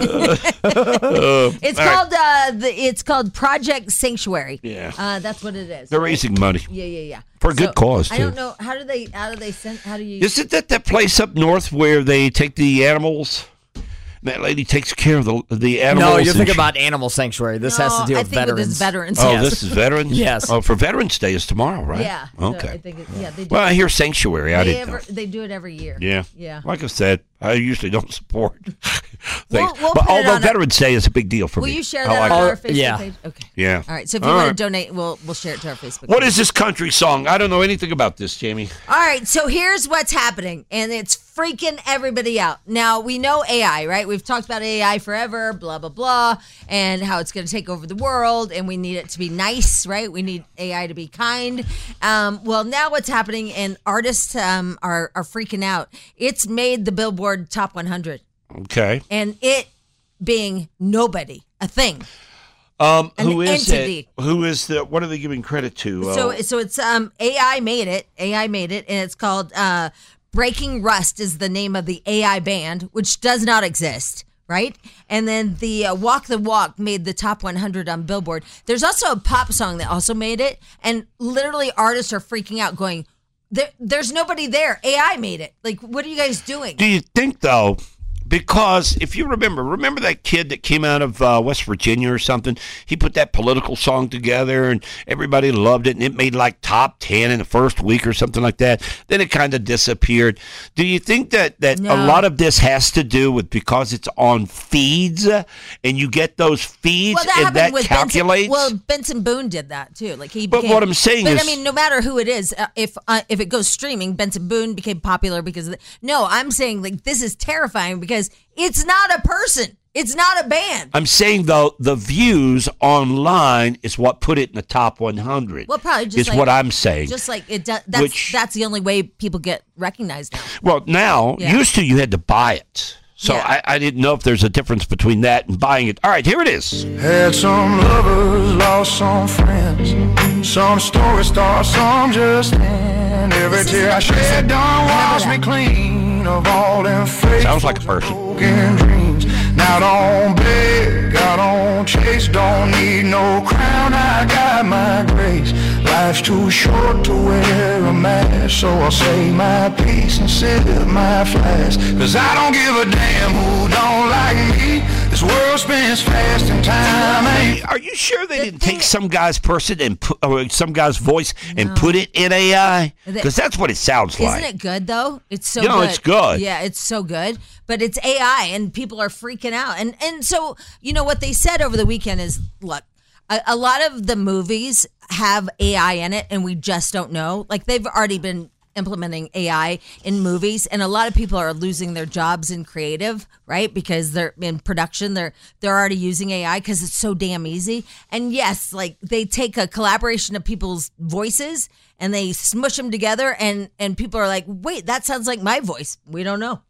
It's all right. called uh, the, it's called Project Sanctuary. Yeah. uh, that's what it is. They're raising money. Yeah, yeah, yeah. For a good cause, I too. don't know how do they how do they send how do you Isn't that that place up north where they take the animals? That lady takes care of the the animals. No, you're and thinking she- about Animal Sanctuary. This has to do I with think with veterans. this veterans. Oh, yes. this is veterans. Yes. Oh, for Veterans Day is tomorrow, right? Yeah. so Okay. I think it, yeah, they do. Well, I hear sanctuary. I they, didn't know. ever, they do it every year. Yeah. Yeah. Like I said, I usually don't support things. We'll- we'll but put it although on a- Veterans Day is a big deal for Will me. you share I that like on it. our Facebook yeah. page? Okay. Yeah. All right. So if you All want right. to donate, we'll we'll share it to our Facebook. What page. is this country song? I don't know anything about this, Jamie. All right, so here's what's happening, and it's freaking everybody out. Now, we know A I, right? We've talked about A I forever, blah, blah, blah, and how it's going to take over the world, and we need it to be nice, right? We need A I to be kind. Um, well, now what's happening, and artists um, are, are freaking out. It's made the Billboard Top one hundred, Okay. and it being nobody, a thing. Um, An who is entity. it? Who is the? What are they giving credit to? So, Uh, so it's um A I made it. A I made it, and it's called uh, Breaking Rust is the name of the A I band, which does not exist, right? And then the uh, Walk the Walk made the top one hundred on Billboard. There's also a pop song that also made it, and literally artists are freaking out, going, there, "There's nobody there. A I made it. Like, what are you guys doing?" do you think though? Because if you remember, remember that kid that came out of uh, West Virginia or something? He put that political song together and everybody loved it and it made like top ten in the first week or something like that. Then it kind of disappeared. Do you think that, that No. a lot of this has to do with because it's on feeds uh, and you get those feeds Well, that and happened that with calculates? Benson. Well, Benson Boone did that too. Like he. But became, what I'm saying but is- I mean, no matter who it is, uh, if uh, if it goes streaming, Benson Boone became popular because of the, no, I'm saying like this is terrifying because it's not a person, it's not a band. I'm saying though the views online is what put it in the top one hundred. Well, probably just is like, what I'm saying. Just like it does. That's Which- that's the only way people get recognized now. Well, now, Yeah. used to you had to buy it. So Yeah. I, I didn't know if there's a difference between that and buying it. All right, here it is. Had some lovers, lost some friends. Some story stars, some just end. Every tear I shed done wash me clean of all them fake Sounds like a person. broken dreams. Now don't beg, I don't chase, don't need no crown. I got my grace. Life's too short to wear a mask, so I'll say my piece and sip my flask. Cause I don't give a damn who don't like me. This This world spins fast in time. Ain't Are you sure they didn't take some guy's person and put, or some guy's voice and put it in A I? Because that's what it sounds like. Isn't it good though? It's so You know, good. it's good. Yeah, it's so good. But it's A I, and people are freaking out. And and so you know what they said over the weekend is, look, a, a lot of the movies have A I in it, and we just don't know. Like they've already been implementing A I in movies, and a lot of people are losing their jobs in creative, right? Because they're in production, they're they're already using A I because it's so damn easy. And yes, like they take a collaboration of people's voices and they smush them together, and and people are like, wait, that sounds like my voice. We don't know.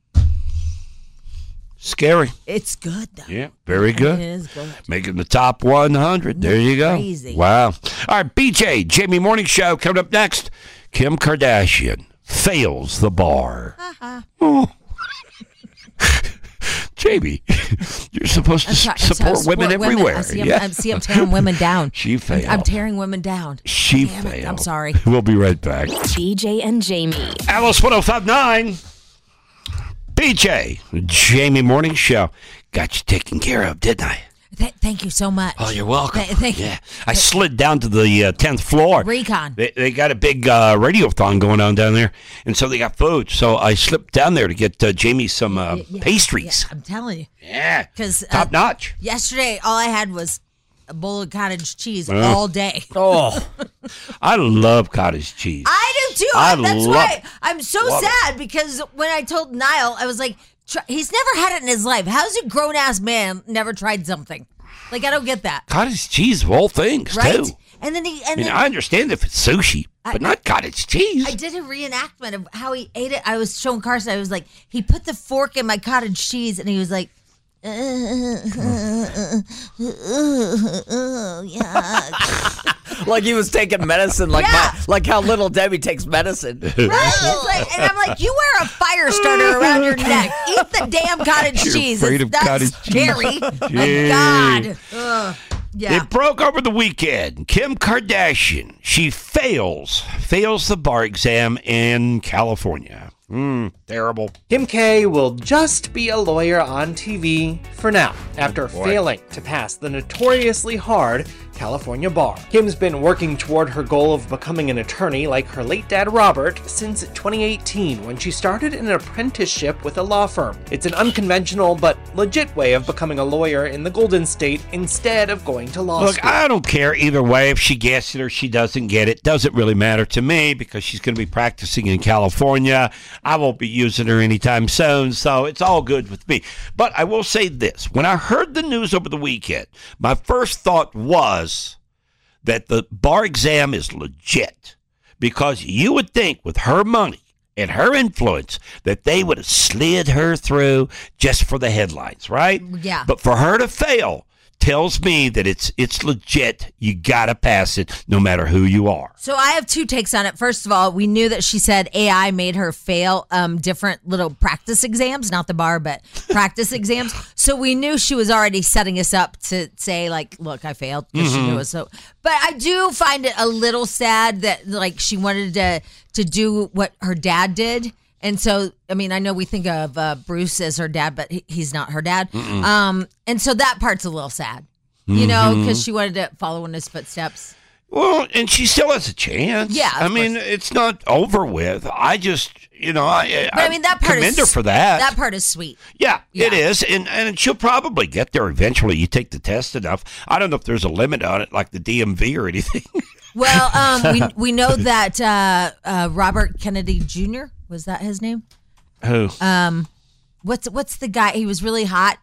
Scary. It's good though. Yeah, very good. It is good. Making the top one hundred. There you go. Crazy. Wow. All right, B J, Jamie Morning Show coming up next. Kim Kardashian fails the bar. Oh. Jamie, you're supposed to I'm sorry, support, I'm sorry, women support everywhere. I see, I'm, yeah. I'm, see, I'm tearing women down. She failed. I'm tearing women down. She Damn it, failed. I'm sorry. We'll be right back. B J and Jamie. Alice one oh five nine. B J, Jamie Morning Show. Got you taken care of, didn't I? Th- thank you so much. Oh, you're welcome. Th- thank yeah. you. I slid down to the uh, tenth floor. Recon. They, they got a big uh, radiothon going on down there, and so they got food. So I slipped down there to get uh, Jamie some uh, Yeah, yeah, pastries. yeah, I'm telling you. Yeah. Because Top uh, notch. yesterday, all I had was a bowl of cottage cheese Uh. all day. Oh, I love cottage cheese. I do too. I That's love why it. I'm so Love it. sad because when I told Niall, I was like, try- he's never had it in his life. How's a grown ass man never tried something? Like, I don't get that. Cottage cheese of all things, Right? too. And then he, I and mean, then I understand if it's sushi, I- but not cottage cheese. I did a reenactment of how he ate it. I was showing Carson. I was like, he put the fork in my cottage cheese, and he was like, oh, yuck. like he was taking medicine, like Yeah. my, like how little Debbie takes medicine. Right? It's like, and I'm like, you wear a fire starter around your neck. Eat the damn cottage You're cheese. afraid It's of that's cottage cheese. scary. Gee. My God. Ugh. Yeah. It broke over the weekend. Kim Kardashian, she fails, fails the bar exam in California. Mm, terrible. Kim K will just be a lawyer on T V for now, after boy. failing to pass the notoriously hard California bar. Kim's been working toward her goal of becoming an attorney like her late dad Robert since twenty eighteen, when she started an apprenticeship with a law firm. It's an unconventional but legit way of becoming a lawyer in the Golden State instead of going to law Look, school. I don't care either way if she gets it or she doesn't get it. Doesn't really matter to me because she's going to be practicing in California. I won't be using her anytime soon, so it's all good with me. But I will say this. When I heard the news over the weekend, my first thought was that the bar exam is legit, because you would think with her money and her influence that they would have slid her through just for the headlines, right? Yeah. But for her to fail tells me that it's it's legit. You got to pass it no matter who you are. So I have two takes on it. First of all, we knew that she said A I made her fail um, different little practice exams, not the bar, but practice exams. So we knew she was already setting us up to say, like, look, I failed, because she Mhm. knew it. So, but I do find it a little sad that, like, she wanted to to do what her dad did. And so, I mean, I know we think of uh, Bruce as her dad, but he, he's not her dad. Mm-mm. Um, and so that part's a little sad, you know, Mhm. because she wanted to follow in his footsteps. Well, and she still has a chance. Yeah, of I mean, it's not over with. I just, you know, I, But I mean, that part commend is her for that. That part is sweet. Yeah, Yeah. it is, and and she'll probably get there eventually. You take the test enough. I don't know if there's a limit on it, like the D M V or anything. Well, um, we we know that uh, uh, Robert Kennedy Junior was that his name? Who? Um, what's what's the guy? He was really hot.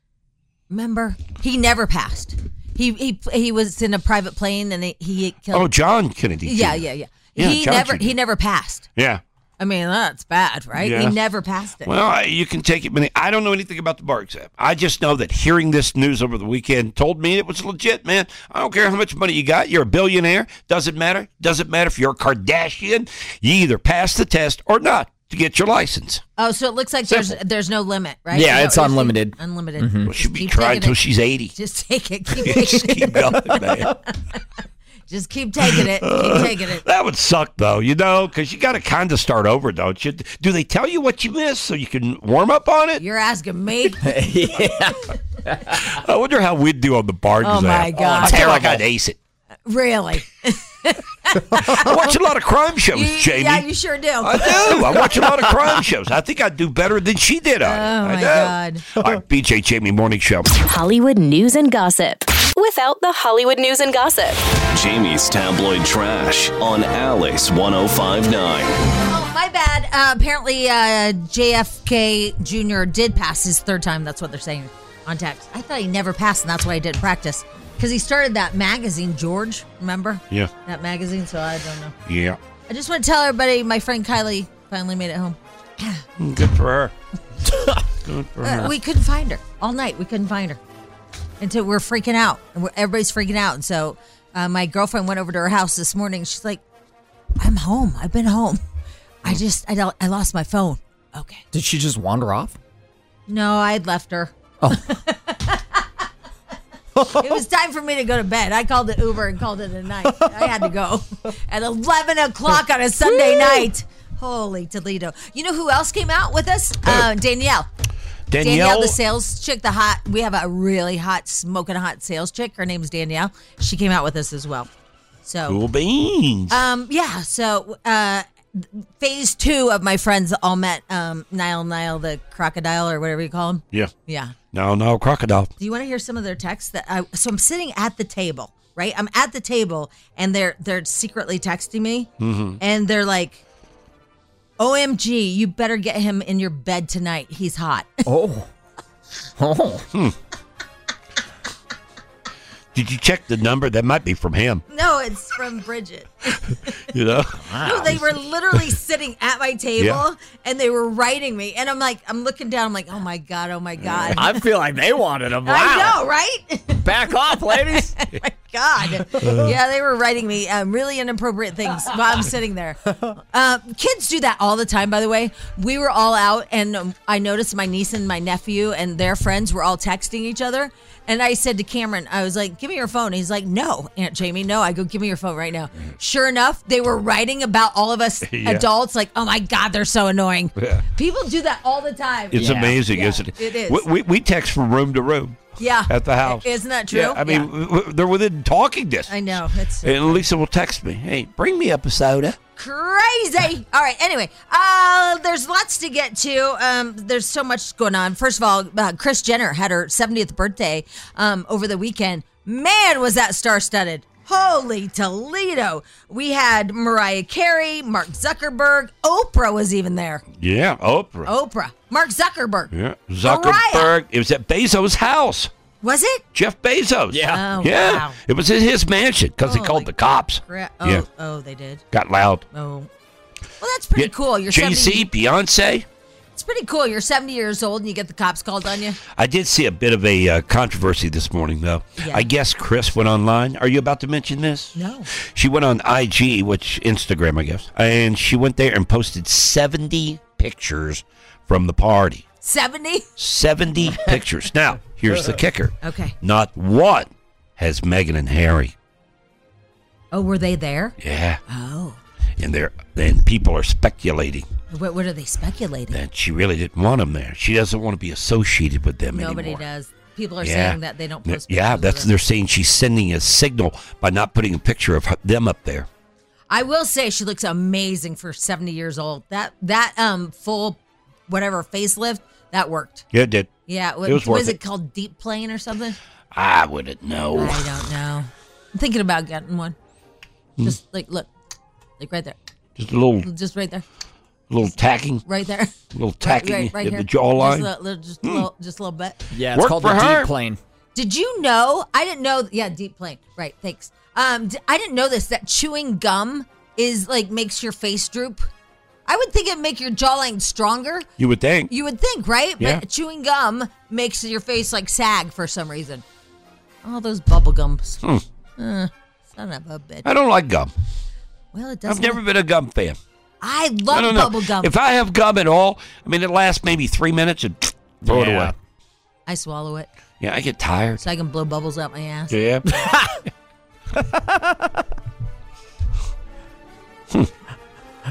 Remember, he never passed. He he he was in a private plane and he, he killed. Oh, John Kennedy. Yeah, Junior yeah, yeah. Yeah, he John never Junior he never passed. Yeah. I mean, that's bad, right? Yeah. He never passed it. Well, I, you can take it. Many, I don't know anything about the bar exam. I just know that hearing this news over the weekend told me it was legit, man. I don't care how much money you got. You're a billionaire. Doesn't matter. Doesn't matter if you're a Kardashian. You either pass the test or not to get your license. Oh, so it looks like there's there's no limit, right? Yeah, Is that it's what you're saying? unlimited. Unlimited. Mhm. Well, she'll be Keep trying taking until it. she's eighty. Just take it. Keep Just taking keep it. going, man. Just keep taking it. Keep taking it. That would suck, though, you know, because you got to kind of start over, don't you? Do they tell you what you missed so you can warm up on it? You're asking me? Yeah. I wonder how we'd do on the bar Oh, exam. my God. I feel like I'd ace it. Really? I watch a lot of crime shows, You- Jamie. Yeah, you sure do. I do. I watch a lot of crime shows. I think I'd do better than she did on it. Oh, I my do. God. All right, B J Jamie Morning Show. Hollywood news and gossip without the Hollywood news and gossip. Jamie's tabloid trash on Alice one oh five point nine. Oh, my bad. Uh, apparently, uh, J F K Junior did pass his third time. That's what they're saying on text. I thought he never passed, and that's why he didn't practice. Because he started that magazine, George, remember? Yeah. That magazine, so I don't know. Yeah. I just want to tell everybody my friend Kylie finally made it home. Good for her. Good for her. Uh, we couldn't find her. All night, we couldn't find her. Until we're freaking out. And we're, everybody's freaking out. And so uh, my girlfriend went over to her house this morning. She's like, I'm home. I've been home. I just, I, don't, I lost my phone. Okay. Did she just wander off? No, I had left her. Oh. It was time for me to go to bed. I called it Uber and called it a night. I had to go at eleven o'clock on a Sunday night. Holy Toledo. You know who else came out with us? Uh, Danielle. Danielle? the sales chick, the hot, we have a really hot, smoking hot sales chick. Her name's Danielle. She came out with us as well. So, Cool beans. um, yeah, so uh, phase two of my friends all met um, Nile Nile, the crocodile, or whatever you call him. Yeah. Yeah. No, no, crocodile. Do you want to hear some of their texts? That I, so I'm sitting at the table, right? I'm at the table, and they're they're secretly texting me, Mm-hmm. and they're like, "O M G, you better get him in your bed tonight. He's hot." Oh. Oh. Hmm. Did you check the number? That might be from him. No, it's from Bridget. You know? No, they were literally sitting at my table, Yeah. and they were writing me, and I'm like, I'm looking down, I'm like, oh my god, oh my god. I feel like they wanted him. Wow. I know, right? Back off, ladies. Oh my God. Yeah, they were writing me um, really inappropriate things while I'm sitting there. Uh, kids do that all the time, by the way. We were all out, and um, I noticed my niece and my nephew and their friends were all texting each other. And I said to Cameron, I was like, give me your phone. He's like, no, Aunt Jamie, no. I go, give me your phone right now. Sure enough, they were writing about all of us Yeah. adults like, oh my God, they're so annoying. Yeah. People do that all the time. It's Yeah. amazing, Yeah, isn't it? It is. We, we, we text from room to room. Yeah. At the house. Isn't that true? Yeah, I mean, w- w- they're within talking distance. I know. It's And Lisa will text me, hey, bring me up a soda. crazy. All right. Anyway, uh, there's lots to get to. Um, there's so much going on. First of all, uh, Kris Jenner had her seventieth birthday um, over the weekend. Man, was that star-studded. Holy Toledo. We had Mariah Carey, Mark Zuckerberg. Oprah was even there. Yeah, Oprah. Oprah. Mark Zuckerberg. Yeah, Zuckerberg. Mariah. It was at Bezos' house. Was it? Jeff Bezos. Yeah. Oh, yeah. wow. It was in his mansion because he Holy called the cops. Gra- oh, Yeah. oh, they did. Got loud. Oh. Well, that's pretty Yeah. cool. You're Jay-Z, seventy Beyonce. It's pretty cool. You're seventy years old and you get the cops called on you. I did see a bit of a uh, controversy this morning, though. Yeah. I guess Chris went online. Are you about to mention this? No. She went on I G, which Instagram, I guess, and she went there and posted seventy pictures from the party. seventy? seventy pictures. Now, here's the kicker. Okay. Not one has Meghan and Harry. Oh, were they there? Yeah. Oh. And they're and people are speculating What, what are they speculating? that she really didn't want them there. She doesn't want to be associated with them Nobody anymore. does. People are Yeah. saying that they don't post Yeah, pictures that's of them. they're saying she's sending a signal by not putting a picture of her- them up there. I will say she looks amazing for seventy years old. That that um full whatever facelift, that worked. Yeah, it did. Yeah, what, It was what worth is it. it called? Deep plane or something? I wouldn't know. I don't know. I'm thinking about getting one. Hmm. Just like look, like right there. Just a little, Just right there. little tacking, Right there. a little tacking Right, right, right in here. the jawline. Just a little, just a little, just a little bit. Yeah, it's Work called for the her. deep plane. Did you know? I didn't know. Yeah, deep plane. Right. Thanks. Um, d- I didn't know this. That chewing gum is like makes your face droop. I would think it'd make your jawline stronger. You would think. You would think, right? Yeah. But chewing gum makes your face like sag for some reason. All those bubble gums. Hmm. Uh, son of a bitch. I don't like gum. Well, it doesn't. I've never been a gum fan. I I love don't know. bubble gum. If I have gum at all, I mean, it lasts maybe three minutes and throw it Yeah. away. I swallow it Yeah, I get tired. so I can blow bubbles out my ass. Yeah.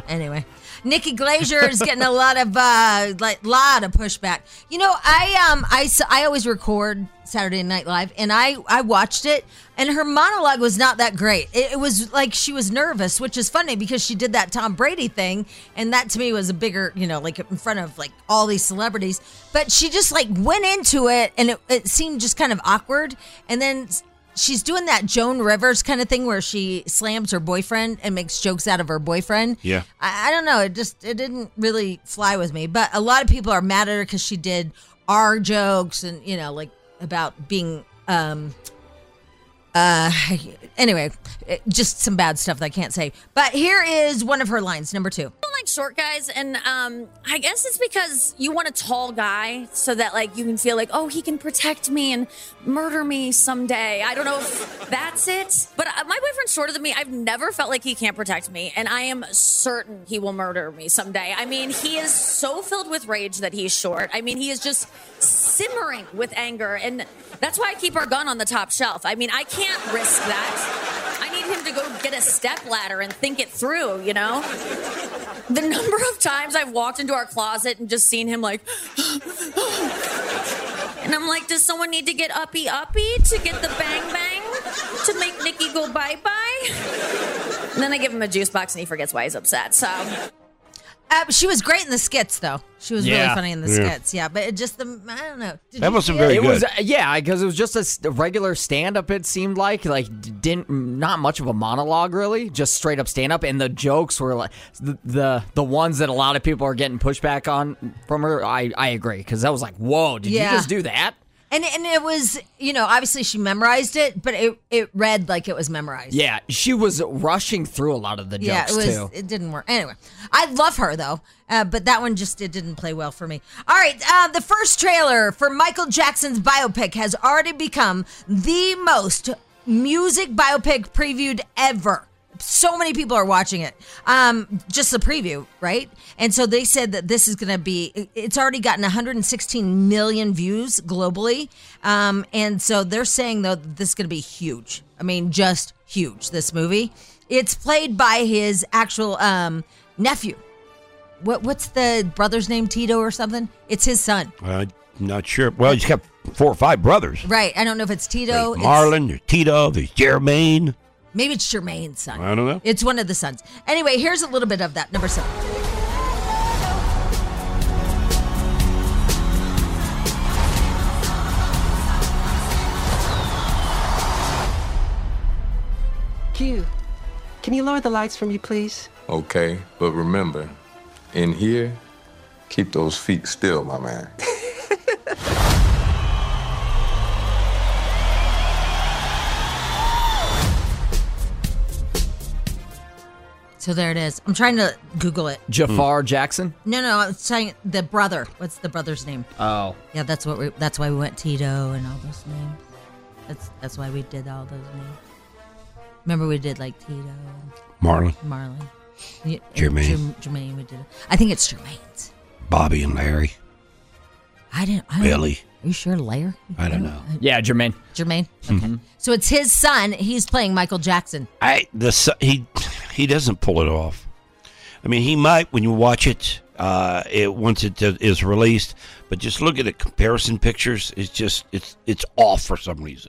Anyway, Nikki Glazer is getting a lot of uh, like lot of pushback. You know, I um I s- I always record Saturday Night Live, and I I watched it, and her monologue was not that great. It, it was like she was nervous, which is funny because she did that Tom Brady thing, and that to me was a bigger, you know, like in front of like all these celebrities. But she just like went into it, and it, it seemed just kind of awkward, and then. She's doing that Joan Rivers kind of thing where she slams her boyfriend and makes jokes out of her boyfriend. Yeah. I, I don't know. It just, it didn't really fly with me. But a lot of people are mad at her because she did our jokes and, you know, like about being, um, uh, anyway, it- just some bad stuff that I can't say. But here is one of her lines, number two. I don't like short guys, and um, I guess it's because you want a tall guy so that like you can feel like, oh, he can protect me and murder me someday. I don't know if that's it, but uh, my boyfriend's shorter than me. I've never felt like he can't protect me, and I am certain he will murder me someday. I mean, he is so filled with rage that he's short. I mean, he is just simmering with anger, and that's why I keep our gun on the top shelf. I mean, I can't risk that. I need him to go get a step ladder and think it through, you know? The number of times I've walked into our closet and just seen him like, and I'm like, does someone need to get uppy uppy to get the bang bang to make Nikki go bye bye? And then I give him a juice box and he forgets why he's upset. So. Uh, she was great in the skits, though. She was Yeah. really funny in the Yeah. skits. Yeah, but it just the I don't know. Did That you wasn't see very it? It good. was, uh, yeah, because it was just a s- a regular stand-up. It seemed like like didn't not much of a monologue really, just straight up stand-up, and the jokes were like the the, the ones that a lot of people are getting pushback on from her. I I agree because that was like, whoa, did Yeah. you just do that? And and it was, you know, obviously she memorized it, but it it read like it was memorized. Yeah, she was rushing through a lot of the jokes Yeah, it was. too. It didn't work. Anyway, I love her though, uh, but that one just it didn't play well for me. All right, uh, the first trailer for Michael Jackson's biopic has already become the most music biopic previewed ever. So many people are watching it. Um, just the preview, right? And so they said that this is going to be. It's already gotten one hundred sixteen million views globally, um, and so they're saying though that this is going to be huge. I mean, just huge. This movie. It's played by his actual um, nephew. What what's the brother's name? Tito or something? It's his son. I'm not sure. Well, he's got four or five brothers. Right. I don't know if it's Tito. There's It's- Marlon, there's Tito, there's Jermaine. Maybe it's Jermaine's son. I don't know. It's one of the sons. Anyway, here's a little bit of that. Number seven. Q, can you lower the lights for me, please? Okay, but remember, in here, keep those feet still, my man. So there it is. I'm trying to Google it. Jafar Jackson. No, no, I was saying the brother. What's the brother's name? Oh, Yeah, that's what we. That's why we went Tito and all those names. That's that's why we did all those names. Remember we did like Tito, Marlon, Marlon, Yeah, and Jermaine. Jerm- Jermaine. We did it. I think it's Jermaine's. Bobby and Larry. I didn't. I don't, Billy. Are you sure, Lair? I don't know. yeah, Jermaine. Jermaine. Okay. So it's his son. He's playing Michael Jackson. I the su- he he doesn't pull it off. I mean, he might when you watch it. Uh, it once it uh, is released, but just look at the comparison pictures. It's just it's it's off for some reason.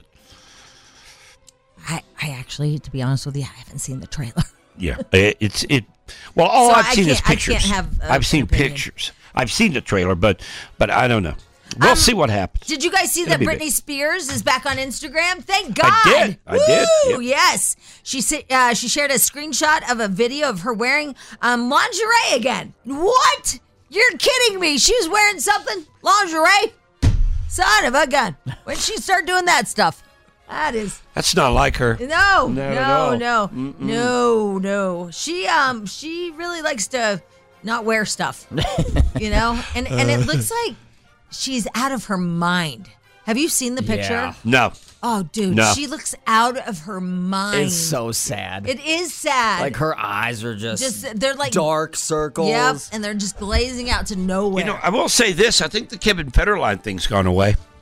I, I actually, to be honest with you, I haven't seen the trailer. Yeah, it, it's it. Well, all So I've I seen is can't- I pictures. can't have, uh, I've seen an opinion. pictures. I've seen the trailer, but but I don't know. We'll see what happens. Did you guys see It'll that be Britney big. Spears is back on Instagram? Thank God. I did. I did, Woo! yeah. Yes. She sa- uh, she shared a screenshot of a video of her wearing um, lingerie again. What? You're kidding me. She was wearing something? Lingerie? Son of a gun. When she start doing that stuff? That is That's not like her. no, Not at no, all. no, Mm-mm. no, no. She um she really likes to not wear stuff, you know, and and it looks like she's out of her mind. Have you seen the picture? Yeah. No. Oh, dude, No. she looks out of her mind. It's so sad. It is sad. Like her eyes are just, Just they're like dark circles. Yep, and they're just glazing out to nowhere. You know, I will say this. I think the Kevin Federline thing's gone away.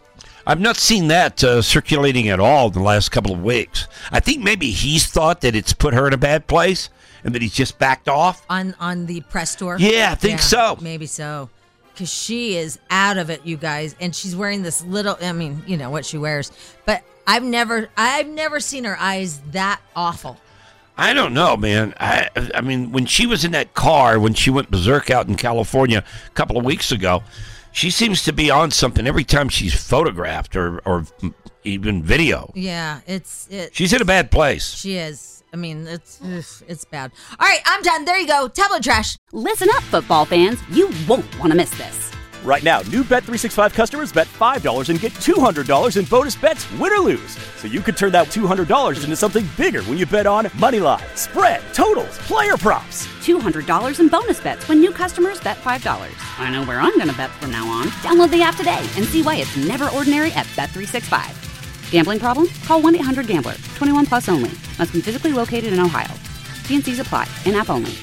I've not seen that uh, circulating at all in the last couple of weeks. I think maybe he's thought that it's put her in a bad place and that he's just backed off. On on the press tour? Yeah, I think so. Maybe so. Because she is out of it, you guys. And she's wearing this little, I mean, you know what she wears. But I've never, I've never seen her eyes that awful. I don't know, man. I I mean, when she was in that car, when she went berserk out in California a couple of weeks ago, she seems to be on something every time she's photographed or, or even video. Yeah, it's... It, she's in a bad place. She is. I mean, it's it's bad. All right, I'm done. There you go. Tablet trash. Listen up, football fans. You won't want to miss this. Right now, new Bet three sixty-five customers bet five dollars and get two hundred dollars in bonus bets, win or lose. So you could turn that two hundred dollars into something bigger when you bet on money line, spread, totals, player props. two hundred dollars in bonus bets when new customers bet five dollars. I know where I'm going to bet from now on. Download the app today and see why it's never ordinary at Bet three sixty-five. Gambling problem? Call one eight hundred gambler. twenty-one plus only. Must be physically located in Ohio. T N Cs apply. In-app only.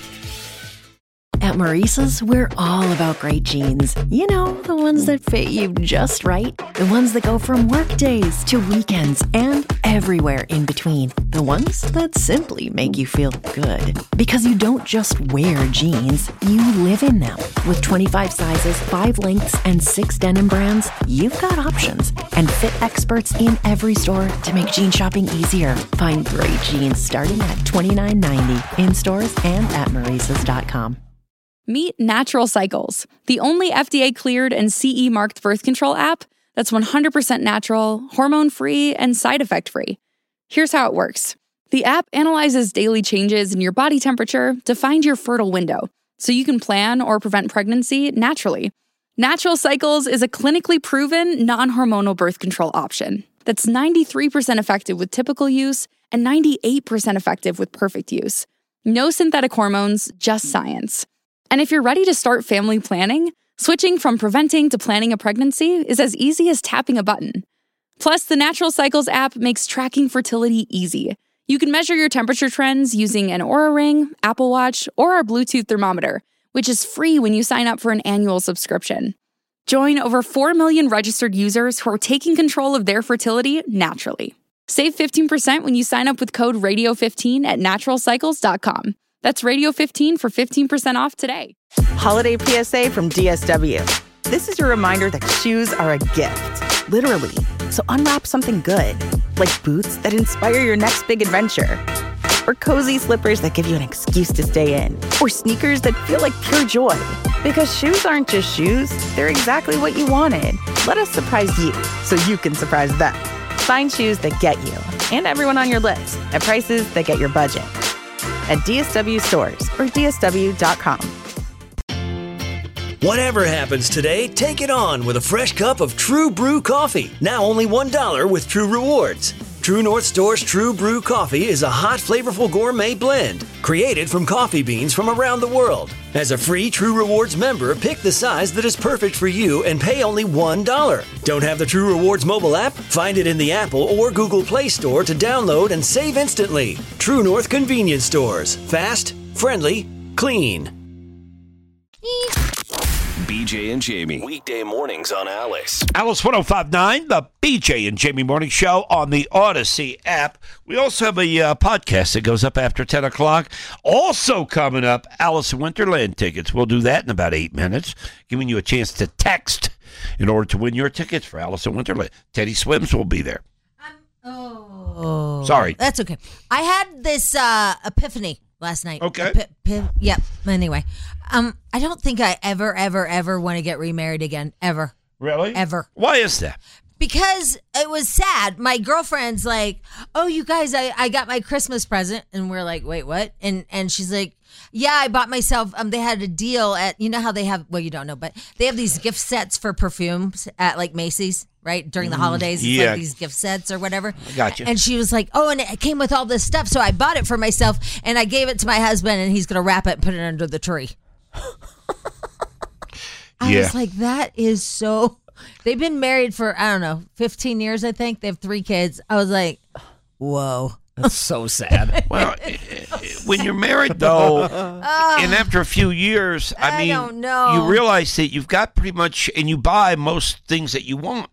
At Maurice's, we're all about great jeans. You know, the ones that fit you just right. The ones that go from work days to weekends and everywhere in between. The ones that simply make you feel good. Because you don't just wear jeans, you live in them. With twenty-five sizes, five lengths, and six denim brands, you've got options. And fit experts in every store to make jean shopping easier. Find great jeans starting at twenty-nine ninety in stores and at maurices dot com. Meet Natural Cycles, the only F D A-cleared and C E-marked birth control app that's one hundred percent natural, hormone-free, and side effect-free. Here's how it works. The app analyzes daily changes in your body temperature to find your fertile window, so you can plan or prevent pregnancy naturally. Natural Cycles is a clinically proven, non-hormonal birth control option that's ninety-three percent effective with typical use and ninety-eight percent effective with perfect use. No synthetic hormones, just science. And if you're ready to start family planning, switching from preventing to planning a pregnancy is as easy as tapping a button. Plus, the Natural Cycles app makes tracking fertility easy. You can measure your temperature trends using an Oura Ring, Apple Watch, or our Bluetooth thermometer, which is free when you sign up for an annual subscription. Join over four million registered users who are taking control of their fertility naturally. Save fifteen percent when you sign up with code radio fifteen at natural cycles dot com. That's radio fifteen for fifteen percent off today. Holiday P S A from D S W. This is your reminder that shoes are a gift, literally. So unwrap something good, like boots that inspire your next big adventure, or cozy slippers that give you an excuse to stay in, or sneakers that feel like pure joy. Because shoes aren't just shoes, they're exactly what you wanted. Let us surprise you so you can surprise them. Find shoes that get you and everyone on your list at prices that get your budget. At D S W stores or D S W dot com. Whatever happens today, take it on with a fresh cup of True Brew coffee. Now only one dollar with True Rewards. True North Store's True Brew coffee is a hot, flavorful gourmet blend created from coffee beans from around the world. As a free True Rewards member, pick the size that is perfect for you and pay only one dollar. Don't have the True Rewards mobile app? Find it in the Apple or Google Play Store to download and save instantly. True North Convenience Stores. Fast, friendly, clean. B J and Jamie. Weekday mornings on Alice. Alice one oh five point nine, the B J and Jamie Morning Show on the Odyssey app. We also have a uh, podcast that goes up after ten o'clock. Also coming up, Alice in Winterland tickets. We'll do that in about eight minutes, giving you a chance to text in order to win your tickets for Alice in Winterland. Teddy Swims will be there. Oh. Sorry. That's okay. I had this uh, epiphany last night. Okay. Ep- ep- yep. Anyway, um, I don't think I ever, ever, ever want to get remarried again. Ever. Really? Ever. Why is that? Because it was sad. My girlfriend's like, "Oh, you guys, I, I got my Christmas present," and we're like, "Wait, what?" And and she's like, "Yeah, I bought myself." Um, they had a deal at, you know how they have, well, you don't know, but they have these gift sets for perfumes at like Macy's, right? During the holidays, it's yeah. like these gift sets or whatever. I got you. And she was like, "Oh, and it came with all this stuff, so I bought it for myself, and I gave it to my husband, and he's gonna wrap it and put it under the tree." I Yeah. was like, that is so. They've been married for, I don't know, fifteen years, I think. They have three kids. I was like, whoa. That's so sad. Well, when you're married, though, and after a few years, I, I mean, don't know. you realize that you've got pretty much, and you buy most things that you want.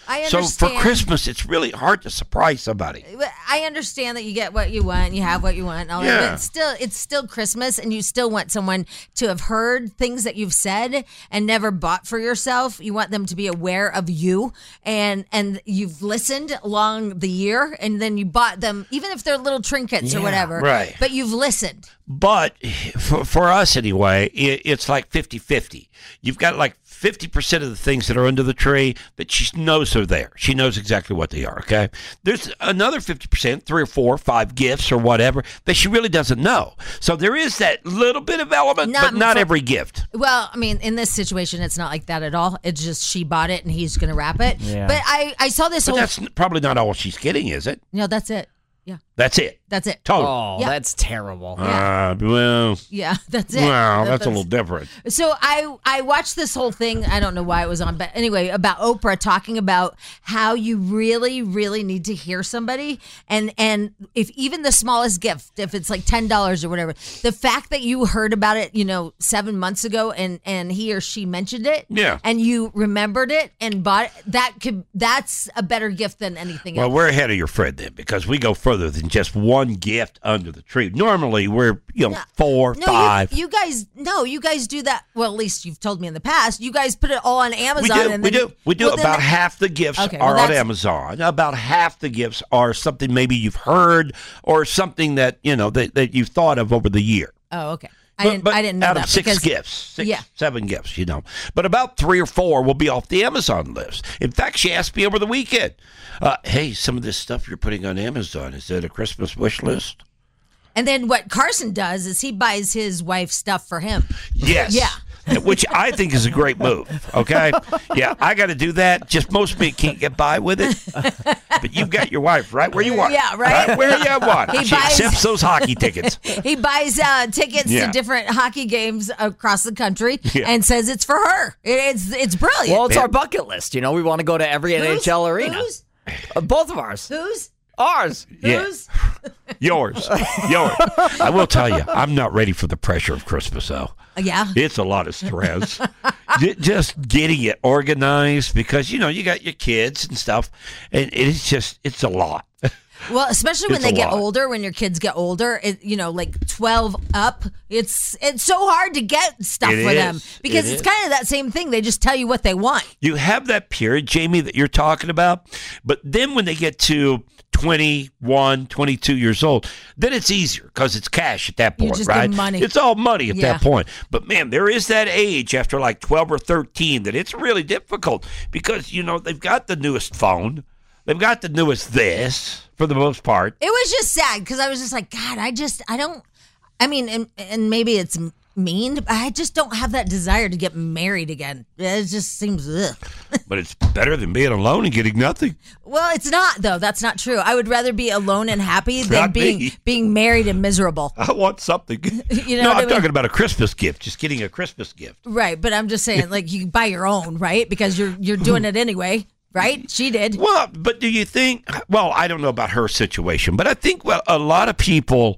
I So understand. for Christmas, it's really hard to surprise somebody. I understand that you get what you want, you have what you want, and all Yeah. that, but still, it's still Christmas, and you still want someone to have heard things that you've said and never bought for yourself. You want them to be aware of you, and and you've listened along the year, and then you bought them, even if they're little trinkets or Yeah, whatever. right. But you've listened. But for, for us anyway, it, it's like fifty-fifty. You've got like fifty percent of the things that are under the tree that she knows are there. She knows exactly what they are, okay? There's another fifty percent, three or four, five gifts or whatever, that she really doesn't know. So there is that little bit of element, Not but not for- every gift. Well, I mean, in this situation, it's not like that at all. It's just she bought it, and he's going to wrap it. Yeah. But I, I saw this But whole. that's probably not all she's getting, is it? No, that's it. Yeah. That's it. That's it. Total. Oh, Yeah. that's terrible. Uh, well, Yeah, that's it. Well, That- that's a little different. So I I watched this whole thing. I don't know why it was on, but anyway, about Oprah talking about how you really, really need to hear somebody, and and if even the smallest gift, if it's like ten dollars or whatever, the fact that you heard about it, you know, seven months ago, and and he or she mentioned it, Yeah. and you remembered it and bought it, that could that's a better gift than anything Well, else. we're ahead of your friend then, because we go further than just one gift under the tree. Normally, we're, you know, four, No, five. You, you guys, no, you guys do that. Well, at least you've told me in the past. You guys put it all on We Amazon. do. and We then, do. We do. well, then- About half the gifts Okay, are well, on that's- Amazon. About half the gifts are something maybe you've heard or something that, you know, that, that you've thought of over the year. Oh, okay. I But- didn't. but I didn't know out that of six because, gifts, six, Yeah. seven gifts, you know. But about three or four will be off the Amazon list. In fact, she asked me over the weekend, uh, "Hey, some of this stuff you're putting on Amazon, is it a Christmas wish list?" And then what Carson does is he buys his wife stuff for him. Yes. Yeah. Which I think is a great move. Okay. Yeah, I got to do that. Just most men can't get by with it. But you've got your wife right where you want. Yeah, right. Where you want. He She buys- accepts those hockey tickets. He buys uh, tickets Yeah. to different hockey games across the country Yeah. and says it's for her. It's it's brilliant. Well, it's our bucket list. You know, we want to go to every N H L arena. Whose? Uh, both of ours. Whose? Ours. Yeah. Whose? Yours. Yours. I will tell you, I'm not ready for the pressure of Christmas, though. Yeah. It's a lot of stress. J- Just getting it organized because, you know, you got your kids and stuff, and it's just, it's a lot. Well, especially when It's they a get lot. older, when your kids get older, it, you know, like twelve up, it's it's so hard to get stuff It for is. them because It it's is. kind of that same thing. They just tell you what they want. You have that period, Jamie, that you're talking about, but then when they get to twenty-one, twenty-two years old, then it's easier because it's cash at that You point, just give right? money. It's all money at Yeah. that point. But man, there is that age after like twelve or thirteen that it's really difficult because, you know, they've got the newest phone. They've got the newest this for the most part. It was just sad because I was just like, God, I just, I don't, I mean, and, and maybe it's mean, but I just don't have that desire to get married again. It just seems, ugh. But it's better than being alone and getting nothing. Well, it's not, though. That's not true. I would rather be alone and happy than Not being me. being married and miserable. I want something. You know no, what I I'm mean? talking about a Christmas gift, just getting a Christmas gift. Right, but I'm just saying, like, you buy your own, right? Because you're you're doing it anyway, right? She did. Well, but do you think, well, I don't know about her situation, but I think well, a lot of people,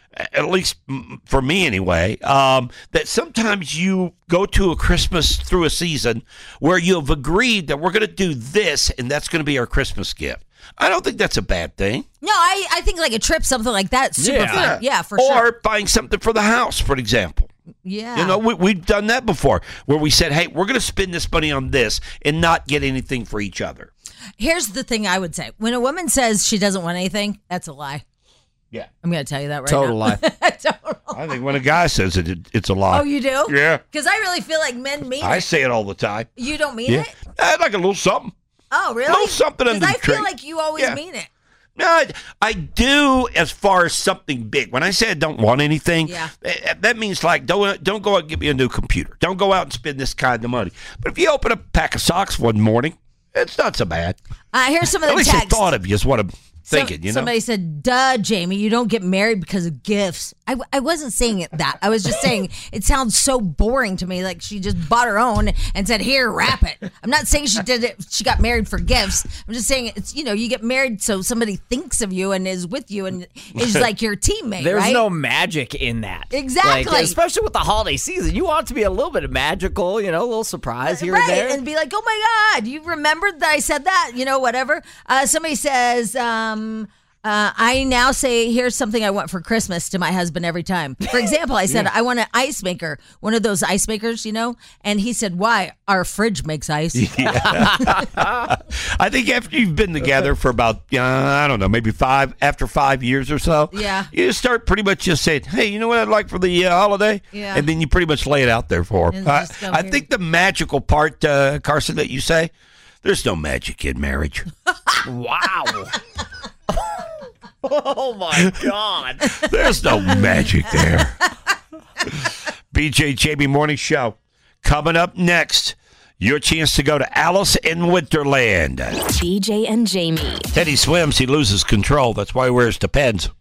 at least mm, for me anyway, um, that sometimes you go to a Christmas through a season where you have agreed that we're going to do this and that's going to be our Christmas gift. I don't think that's a bad thing. No, I, I think like a trip, something like that, super fun. Yeah, for or sure. buying something for the house, for example. Yeah. You know, we, we've done that before where we said, hey, we're going to spend this money on this and not get anything for each other. Here's the thing I would say. When a woman says she doesn't want anything, that's a lie. Yeah. I'm going to tell you that right Total now. lie. Total. I think when a guy says it, it it's a lie. Oh, you do? Yeah. Because I really feel like men mean I it. say it all the time. You don't mean Yeah. it? Uh, like a little something. Oh, really? little something under Because I the tree. feel like you always Yeah. mean it. No, I, I do as far as something big. When I say I don't want anything, Yeah. eh, that means like don't don't go out and get me a new computer. Don't go out and spend this kind of money. But if you open a pack of socks one morning, it's not so bad. Uh, here's some of At the least texts. I thought of you is what I'm. thinking, you know? Somebody said, duh, Jamie, you don't get married because of gifts. I, I wasn't saying it that. I was just saying it sounds so boring to me. Like she just bought her own and said, here, wrap it. I'm not saying she did it. She got married for gifts. I'm just saying it's, you know, you get married so somebody thinks of you and is with you and is like your teammate, There's right? no magic in that. Exactly. Like, especially with the holiday season. You want it to be a little bit of magical, you know, a little surprise here right, and there. and be like, oh my God, you remembered that I said that, you know, whatever. Uh, somebody says, um, uh, I now say, here's something I want for Christmas to my husband every time. For example, I said, Yeah. I want an ice maker, one of those ice makers, you know, and he said, why? Our fridge makes ice. I think after you've been together for about, uh, I don't know, maybe five, after five years or so, Yeah. you start pretty much just saying, hey, you know what I'd like for the uh, holiday? Yeah. And then you pretty much lay it out there for And them. I, just go I here. think the magical part, uh, Carson, that you say, there's no magic in marriage. Wow. Oh, my God. There's no magic there. B J Jamie Morning Show. Coming up next, your chance to go to Alice in Winterland. B J and Jamie. Teddy swims, he loses control. That's why he wears Depends.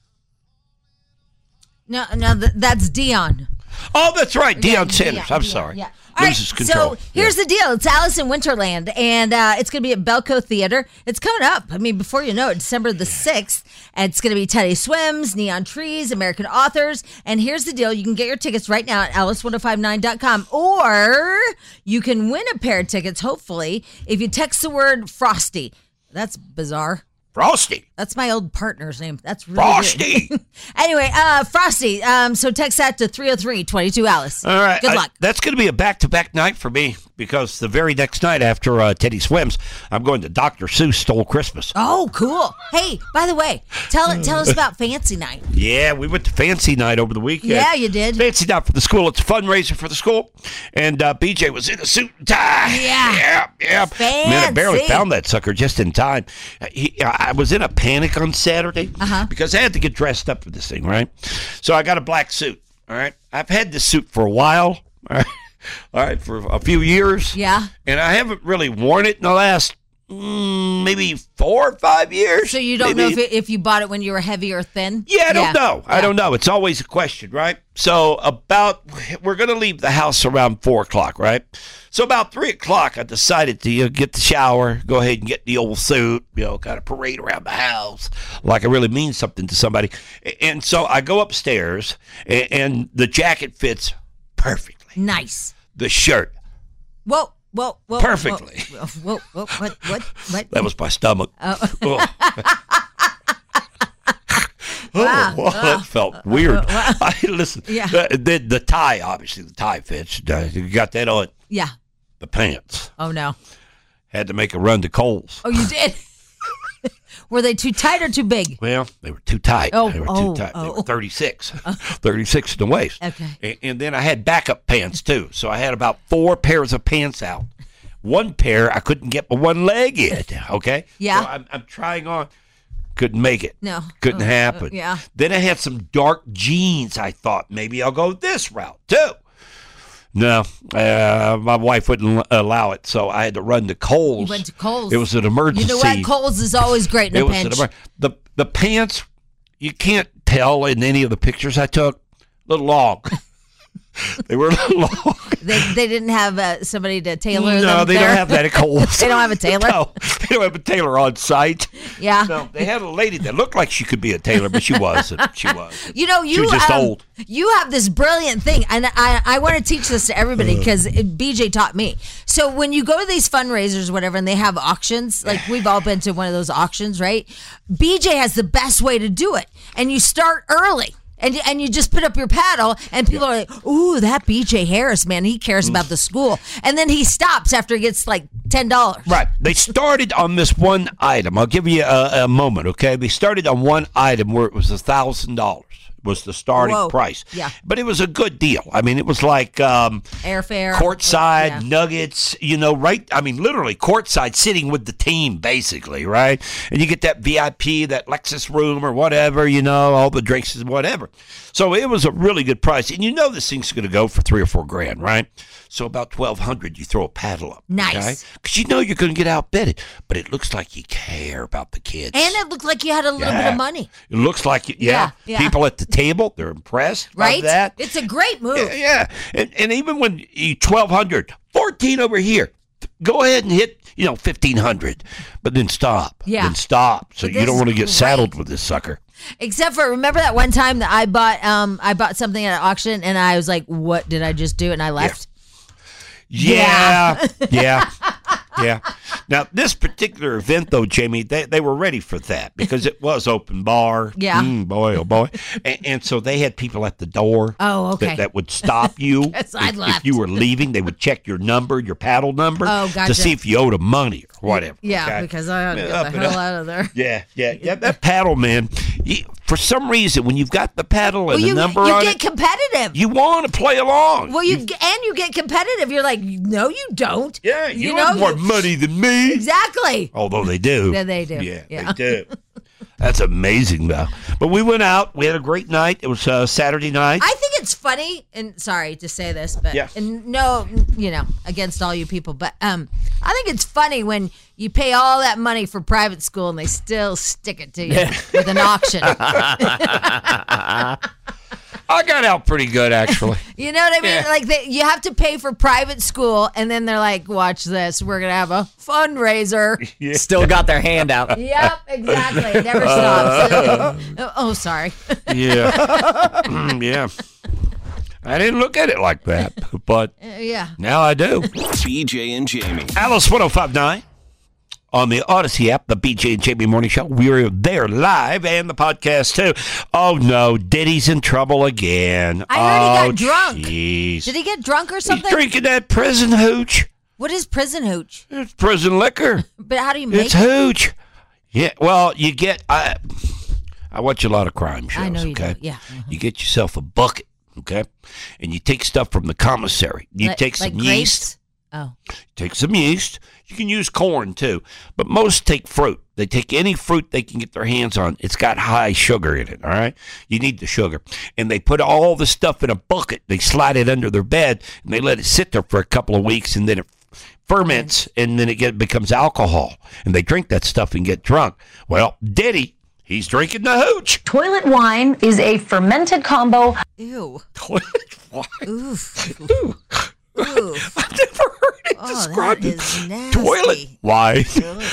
No, no, th- that's Dion. Oh, that's right. Deion Yeah, Sanders. Deion, I'm Deion, sorry. yeah. All right, Loses control. so here's the deal. It's Alice in Winterland, and uh, it's going to be at Belco Theater. It's coming up. I mean, before you know it, December the sixth. And it's going to be Teddy Swims, Neon Trees, American Authors. And here's the deal. You can get your tickets right now at alice ten fifty-nine dot com. Or you can win a pair of tickets, hopefully, if you text the word Frosty. That's bizarre. Frosty. That's my old partner's name. That's really Frosty. weird. Anyway, uh, Frosty. Um, so text that to three oh three, twenty-two Alice. All right. Good I- luck. that's going to be a back-to-back night for me because the very next night after uh, Teddy swims, I'm going to Doctor Seuss Stole Christmas. Oh, cool. Hey, by the way, tell tell us about Fancy Night. Yeah, we went to Fancy Night over the weekend. Yeah, you did. Fancy Night for the school. It's a fundraiser for the school. And uh, B J was in a suit and tie. Yeah. Yeah, yeah. Man, I barely Fancy. found that sucker just in time. He, I was in a panic on Saturday Uh-huh. because I had to get dressed up for this thing, right? So I got a black suit, all right? I've had this suit for a while, all right? All right, for a few years. Yeah. And I haven't really worn it in the last mm, maybe four or five years. So you don't maybe. know if it, if you bought it when you were heavy or thin? Yeah, I don't know. I don't know. It's always a question, right? So about, we're going to leave the house around four o'clock, right? So about three o'clock, I decided to you know, get the shower, go ahead and get the old suit, you know, kind of parade around the house like I really mean something to somebody. And so I go upstairs, and, and the jacket fits perfectly. Nice. The shirt, Whoa, whoa, whoa. Perfectly. Whoa, whoa, whoa, what, what, what? that was my stomach. Oh. Oh, Wow. well, that felt weird. Wow. I, listen, Yeah. the, the, the tie, obviously, the tie fits. Uh, You got that on. Yeah. The pants. Oh, no. Had to make a run to Kohl's. Oh, you did? Were they too tight or too big? Well, they were too tight. Oh, they were oh, too tight. They oh. were thirty-six. thirty-six in the waist. Okay. And, and then I had backup pants, too. So I had about four pairs of pants out. One pair, I couldn't get my one leg in, okay? Yeah. So I'm, I'm trying on. Couldn't make it. No. Couldn't Uh, uh, happen. yeah. Then I had some dark jeans. I thought maybe I'll go this route, too. No, uh, my wife wouldn't l- allow it, so I had to run to Kohl's. You went to Kohl's. It was an emergency. You know what? Kohl's is always great in It a was pinch. an emer- the the pants. You can't tell in any of the pictures I took. A little long. They were a little long. They, they didn't have uh, somebody to tailor them. No, they there? don't have that at Kohl's. They don't have a tailor? No, they don't have a tailor on site. Yeah. No, they had a lady that looked like she could be a tailor, but she wasn't. She wasn't. You know, you She was just um, old. You have this brilliant thing, and I, I want to teach this to everybody because B J taught me. So when you go to these fundraisers, or whatever, and they have auctions, like we've all been to one of those auctions, right? B J has the best way to do it, and you start early. And, and you just put up your paddle, and people are like, ooh, that B J Harris, man, he cares about the school. And then he stops after he gets like ten dollars. Right. They started on this one item. I'll give you a, a moment, okay? They started on one item where it was one thousand dollars. was the starting Whoa. price. Yeah. But it was a good deal. I mean, it was like um, Airfare. courtside, Yeah. nuggets, you know, right? I mean, literally courtside, sitting with the team, basically, right? And you get that V I P, that Lexus room or whatever, you know, all the drinks and whatever. So it was a really good price. And you know this thing's going to go for three or four grand, right? So about twelve hundred, you throw a paddle up. Nice. Because you know you're going to get outbidded. But it looks like you care about the kids. And it looked like you had a little bit Yeah. of money. It looks like, yeah, Yeah, yeah. people at the table, they're impressed Right? by that. It's a great move. Yeah, yeah. And, and even when you twelve hundred, fourteen over here, go ahead and hit, you know, fifteen hundred, but then stop. Yeah. Then stop. So But you this don't want to is get great. saddled with this sucker. Except for, remember that one time that I bought um I bought something at an auction and I was like, what did I just do? And I left. Yeah. Yeah. Yeah. Now, this particular event, though, Jamie, they, they were ready for that because it was open bar. Yeah. Mm, boy, oh, boy. And, and so they had people at the door. Oh, okay. That, that would stop you. Yes, I if, left. if you were leaving, they would check your number, your paddle number, Oh, to gotcha. see if you owed them money or whatever. Yeah, okay? because I had to Yeah, get up the and hell up. out of there. Yeah, yeah, yeah. That paddle, man. You, for some reason, when you've got the paddle and Well, the you, number you on get it, competitive. you want to play along. Well, you and you get competitive. You're like, no, you don't. Yeah, you, you know, have more you- money than me. Exactly. Although they do. Yeah, they do. Yeah, Yeah. they do. That's amazing, though. But we went out. We had a great night. It was uh, Saturday night. I think it's funny, and sorry to say this, but Yeah. and no, you know, against all you people, but um, I think it's funny when you pay all that money for private school and they still stick it to you with an auction. I got out pretty good, actually. You know what I mean? Yeah. Like they, you have to pay for private school, and then they're like, "Watch this, we're gonna have a fundraiser." Still got their hand out. Yep, exactly. It never stops. oh, oh, sorry. Yeah. Mm, yeah. I didn't look at it like that, but Uh, yeah. now I do. B J and Jamie. Alice one oh five point nine on the Odyssey app, the B J and Jamie Morning Show. We're there live and the podcast too. Oh no, Diddy's in trouble again. I heard oh, he got drunk. Jeez. Did he get drunk or He's something? drinking that prison hooch. What is prison hooch? It's prison liquor. But how do you make It's it? hooch. Yeah, well, you get. I I watch a lot of crime shows. I know you okay? do. Yeah. You get yourself a bucket, okay, and you take stuff from the commissary. You Like- take some like grapes? yeast. Oh. Take some yeast. You can use corn too, but most take fruit. They take any fruit they can get their hands on. It's got high sugar in it, all right? You need the sugar. And they put all the stuff in a bucket. They slide it under their bed, and they let it sit there for a couple of weeks, and then it ferments, and then it get, becomes alcohol. And they drink that stuff and get drunk. Well, Diddy, he's drinking the hooch. Toilet wine is a fermented combo. Ew. Toilet wine? Oof. Ooh. Oof. I've never heard it Oh, described that as is nasty. toilet wine.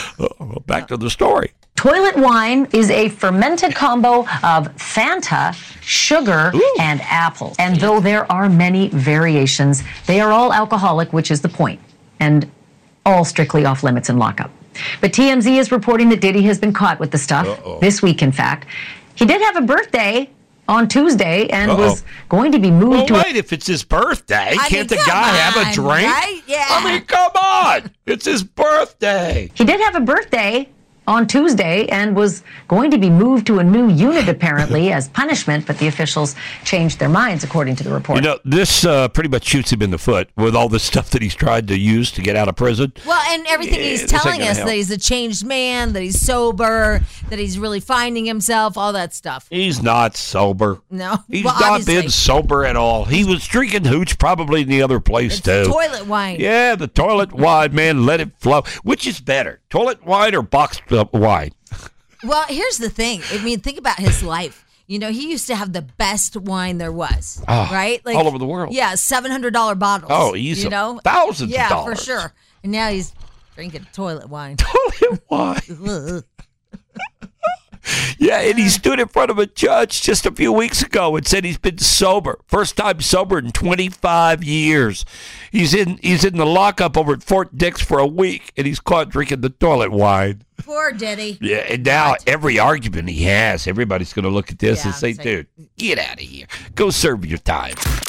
Oh, back to the story. Toilet wine is a fermented combo of Fanta, sugar, and apples. And though there are many variations, they are all alcoholic, which is the point, and all strictly off limits in lockup. But T M Z is reporting that Diddy has been caught with the stuff Uh-oh. this week, in fact. He did have a birthday on Tuesday and Uh-oh. was going to be moved Well, to a wait, if it's his birthday, I can't mean, the guy come have a on, drink? right? Yeah. I mean, come on. It's his birthday. He did have a birthday on Tuesday and was going to be moved to a new unit, apparently, as punishment, but the officials changed their minds, according to the report. You know, this uh, pretty much shoots him in the foot with all the stuff that he's tried to use to get out of prison. Well, and everything Yeah, he's this ain't telling gonna us help. that he's a changed man, that he's sober, that he's really finding himself, all that stuff. He's not sober. No. He's Well, not obviously. been sober at all. He was drinking hooch probably in the other place, too. Toilet wine. Yeah, the toilet wine, man, let it flow. Which is better, toilet wine or boxed up wine? Well, here's the thing. I mean, think about his life. You know, he used to have the best wine there was, Oh, right? all over the world. Yeah, seven hundred dollars bottles. Oh, easy. You know? Thousands of yeah, dollars. for sure. And now he's drinking toilet wine. Toilet wine. Yeah, and he stood in front of a judge just a few weeks ago and said he's been sober. First time sober in twenty-five years. He's in he's in the lockup over at Fort Dix for a week, and he's caught drinking the toilet wine. Poor Diddy. Yeah, and now every argument he has, everybody's going to look at this Yeah, and say, it's like- dude, get out of here. Go serve your time.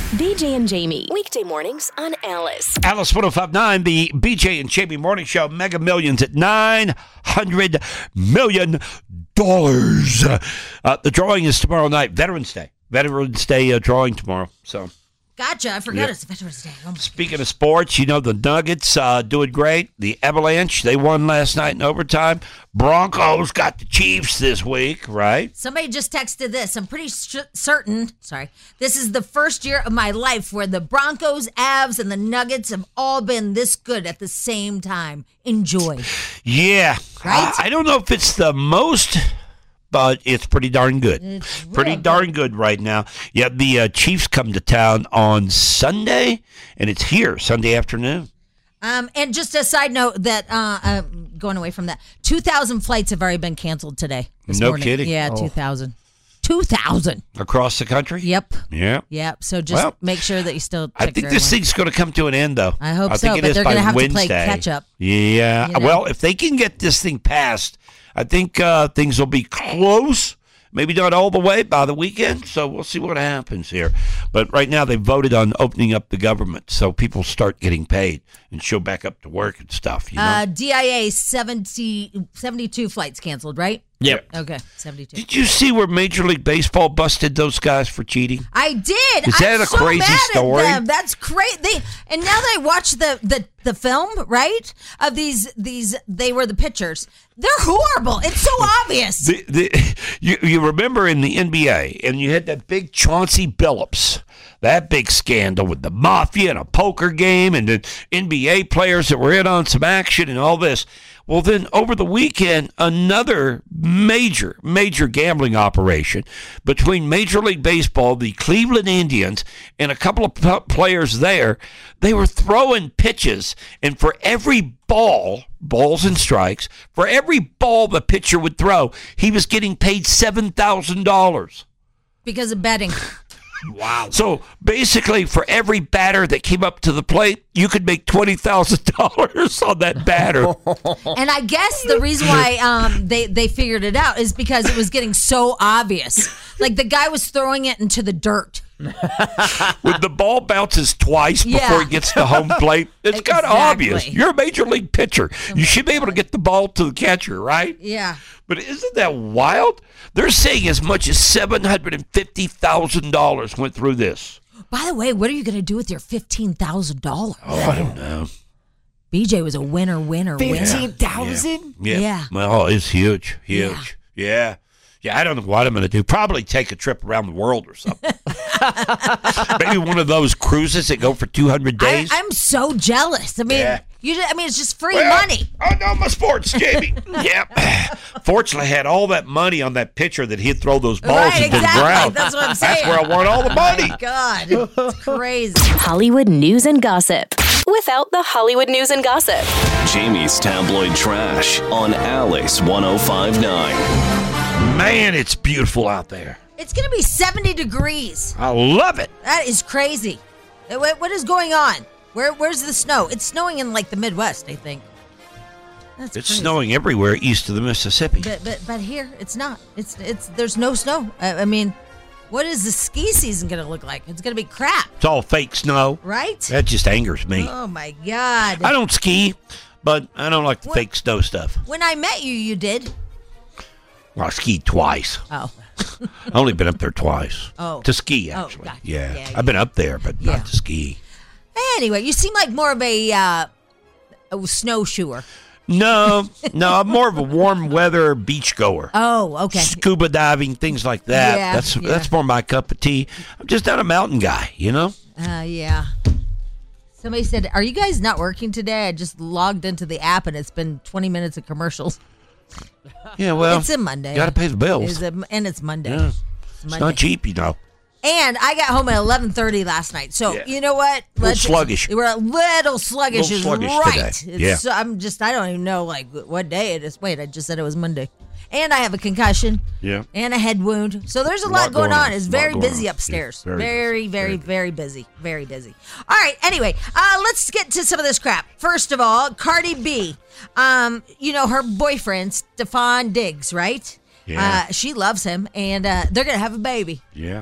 B J and Jamie. Weekday mornings on Alice. Alice one oh five point nine, the B J and Jamie Morning Show. Mega Millions at nine hundred million dollars. Uh, the drawing is tomorrow night. Veterans Day. Veterans Day uh, drawing tomorrow. So. Gotcha. I forgot Yeah. it's Veterans Day. Oh my Speaking of sports, you know, the Nuggets uh, doing great. The Avalanche, they won last night in overtime. Broncos got the Chiefs this week, right? Somebody just texted this. I'm pretty sh- certain, sorry, this is the first year of my life where the Broncos, Avs, and the Nuggets have all been this good at the same time. Enjoy. Yeah. Right? I, I don't know if it's the most, but it's pretty darn good. It's pretty real darn good right now. Yeah, the uh, Chiefs come to town on Sunday, and it's here Sunday afternoon. Um, and just a side note that, uh, uh, going away from that, two thousand flights have already been canceled today. This No morning. kidding. Yeah, Oh. two thousand. two thousand. Across the country? Yep. Yeah. Yep. So just Well, make sure that you still check I think your this airline. thing's going to come to an end, though. I hope I think so, it but is they're by gonna have to play Wednesday. catch up. Yeah. You know? Well, if they can get this thing passed, I think uh, things will be close. Maybe not all the way by the weekend, so we'll see what happens here. But right now they voted on opening up the government, so people start getting paid and show back up to work and stuff. You know? Uh, D I A seventy, seventy-two flights canceled, right? Yep. Okay, seventy-two. Did you see where Major League Baseball busted those guys for cheating? I did. Is that I'm a so crazy mad story? At them. That's crazy. They and now that I watch the, the the film, right, of these these they were the pitchers. They're horrible. It's so obvious. The, the, you, you remember in the N B A, and you had that big Chauncey Billups, that big scandal with the mafia and a poker game and the N B A players that were in on some action and all this. Well, then over the weekend, another major, major gambling operation between Major League Baseball, the Cleveland Indians, and a couple of p- players there. They were throwing pitches, and for every ball, balls and strikes, for every ball the pitcher would throw, he was getting paid seven thousand dollars. Because of betting. Wow. So basically, for every batter that came up to the plate, you could make twenty thousand dollars on that batter. And I guess the reason why um, they, they figured it out is because it was getting so obvious. Like the guy was throwing it into the dirt. When the ball bounces twice before Yeah. it gets to home plate, it's kind of Exactly. obvious. You're a major league pitcher. You should be able to get the ball to the catcher, right? Yeah. But isn't that wild? They're saying as much as seven hundred fifty thousand dollars went through this. By the way, what are you going to do with your fifteen thousand dollars? Oh, I don't know. B J was a winner, winner, winner. fifteen thousand? Yeah. Yeah. Well, it's huge. Huge. Yeah. Yeah, I don't know what I'm going to do. Probably take a trip around the world or something. Maybe one of those cruises that go for two hundred I, days. I'm so jealous. I mean, Yeah. you. Just, I mean, it's just free Well, money. I know my sports, Jamie. Yep. Fortunately, I had all that money on that pitcher that he'd throw those balls Right, into exactly. the ground. That's what I'm saying. That's where I want all the money. Oh my God, it's crazy. Hollywood news and gossip without the Hollywood news and gossip. Jamie's tabloid trash on Alice one oh five point nine. Man, it's beautiful out there. It's going to be seventy degrees. I love it. That is crazy. Uh, What, what is going on? Where Where's the snow? It's snowing in like the Midwest, I think. That's It's crazy. snowing everywhere east of the Mississippi. But but but here it's not. It's it's there's no snow. I, I mean, what is the ski season going to look like? It's going to be crap, It's all fake snow. right? That just angers me. Oh my God. I don't ski, but I don't like the What? fake snow stuff. When I met you, you did. Well, I skied twice. Oh. I've only been up there twice. Oh. To ski, Oh, actually. gotcha. Yeah. Yeah, I've been up there, but Yeah. not to ski. Anyway, you seem like more of a, uh, a snowshoer. No, no, I'm more of a warm weather beach goer. Oh, okay. Scuba diving, things like that. Yeah, that's yeah. that's more my cup of tea. I'm just not a mountain guy, you know? Uh, yeah. Somebody said, "Are you guys not working today?" I just logged into the app and it's been twenty minutes of commercials. Yeah, well, it's a Monday. Got to pay the bills. It's a, and it's Monday. Yeah. It's It's Monday. not cheap, you know. And I got home at eleven thirty last night. So, Yeah. you know what? A little sluggish. We're a little sluggish, Little is sluggish right. today. It's Yeah. so, I'm just, I don't even know, like, what day it is. Wait, I just said it was Monday. And I have a concussion. Yeah. And a head wound. So there's a, A lot, lot going going on. on. It's A lot very going busy on. upstairs. Yeah, very very, busy. very, Very very busy. Very busy. All right. Anyway, uh, let's get to some of this crap. First of all, Cardi B. Um, you know, her boyfriend, Stephon Diggs, right? Yeah. Uh, she loves him, and uh, they're going to have a baby. Yeah.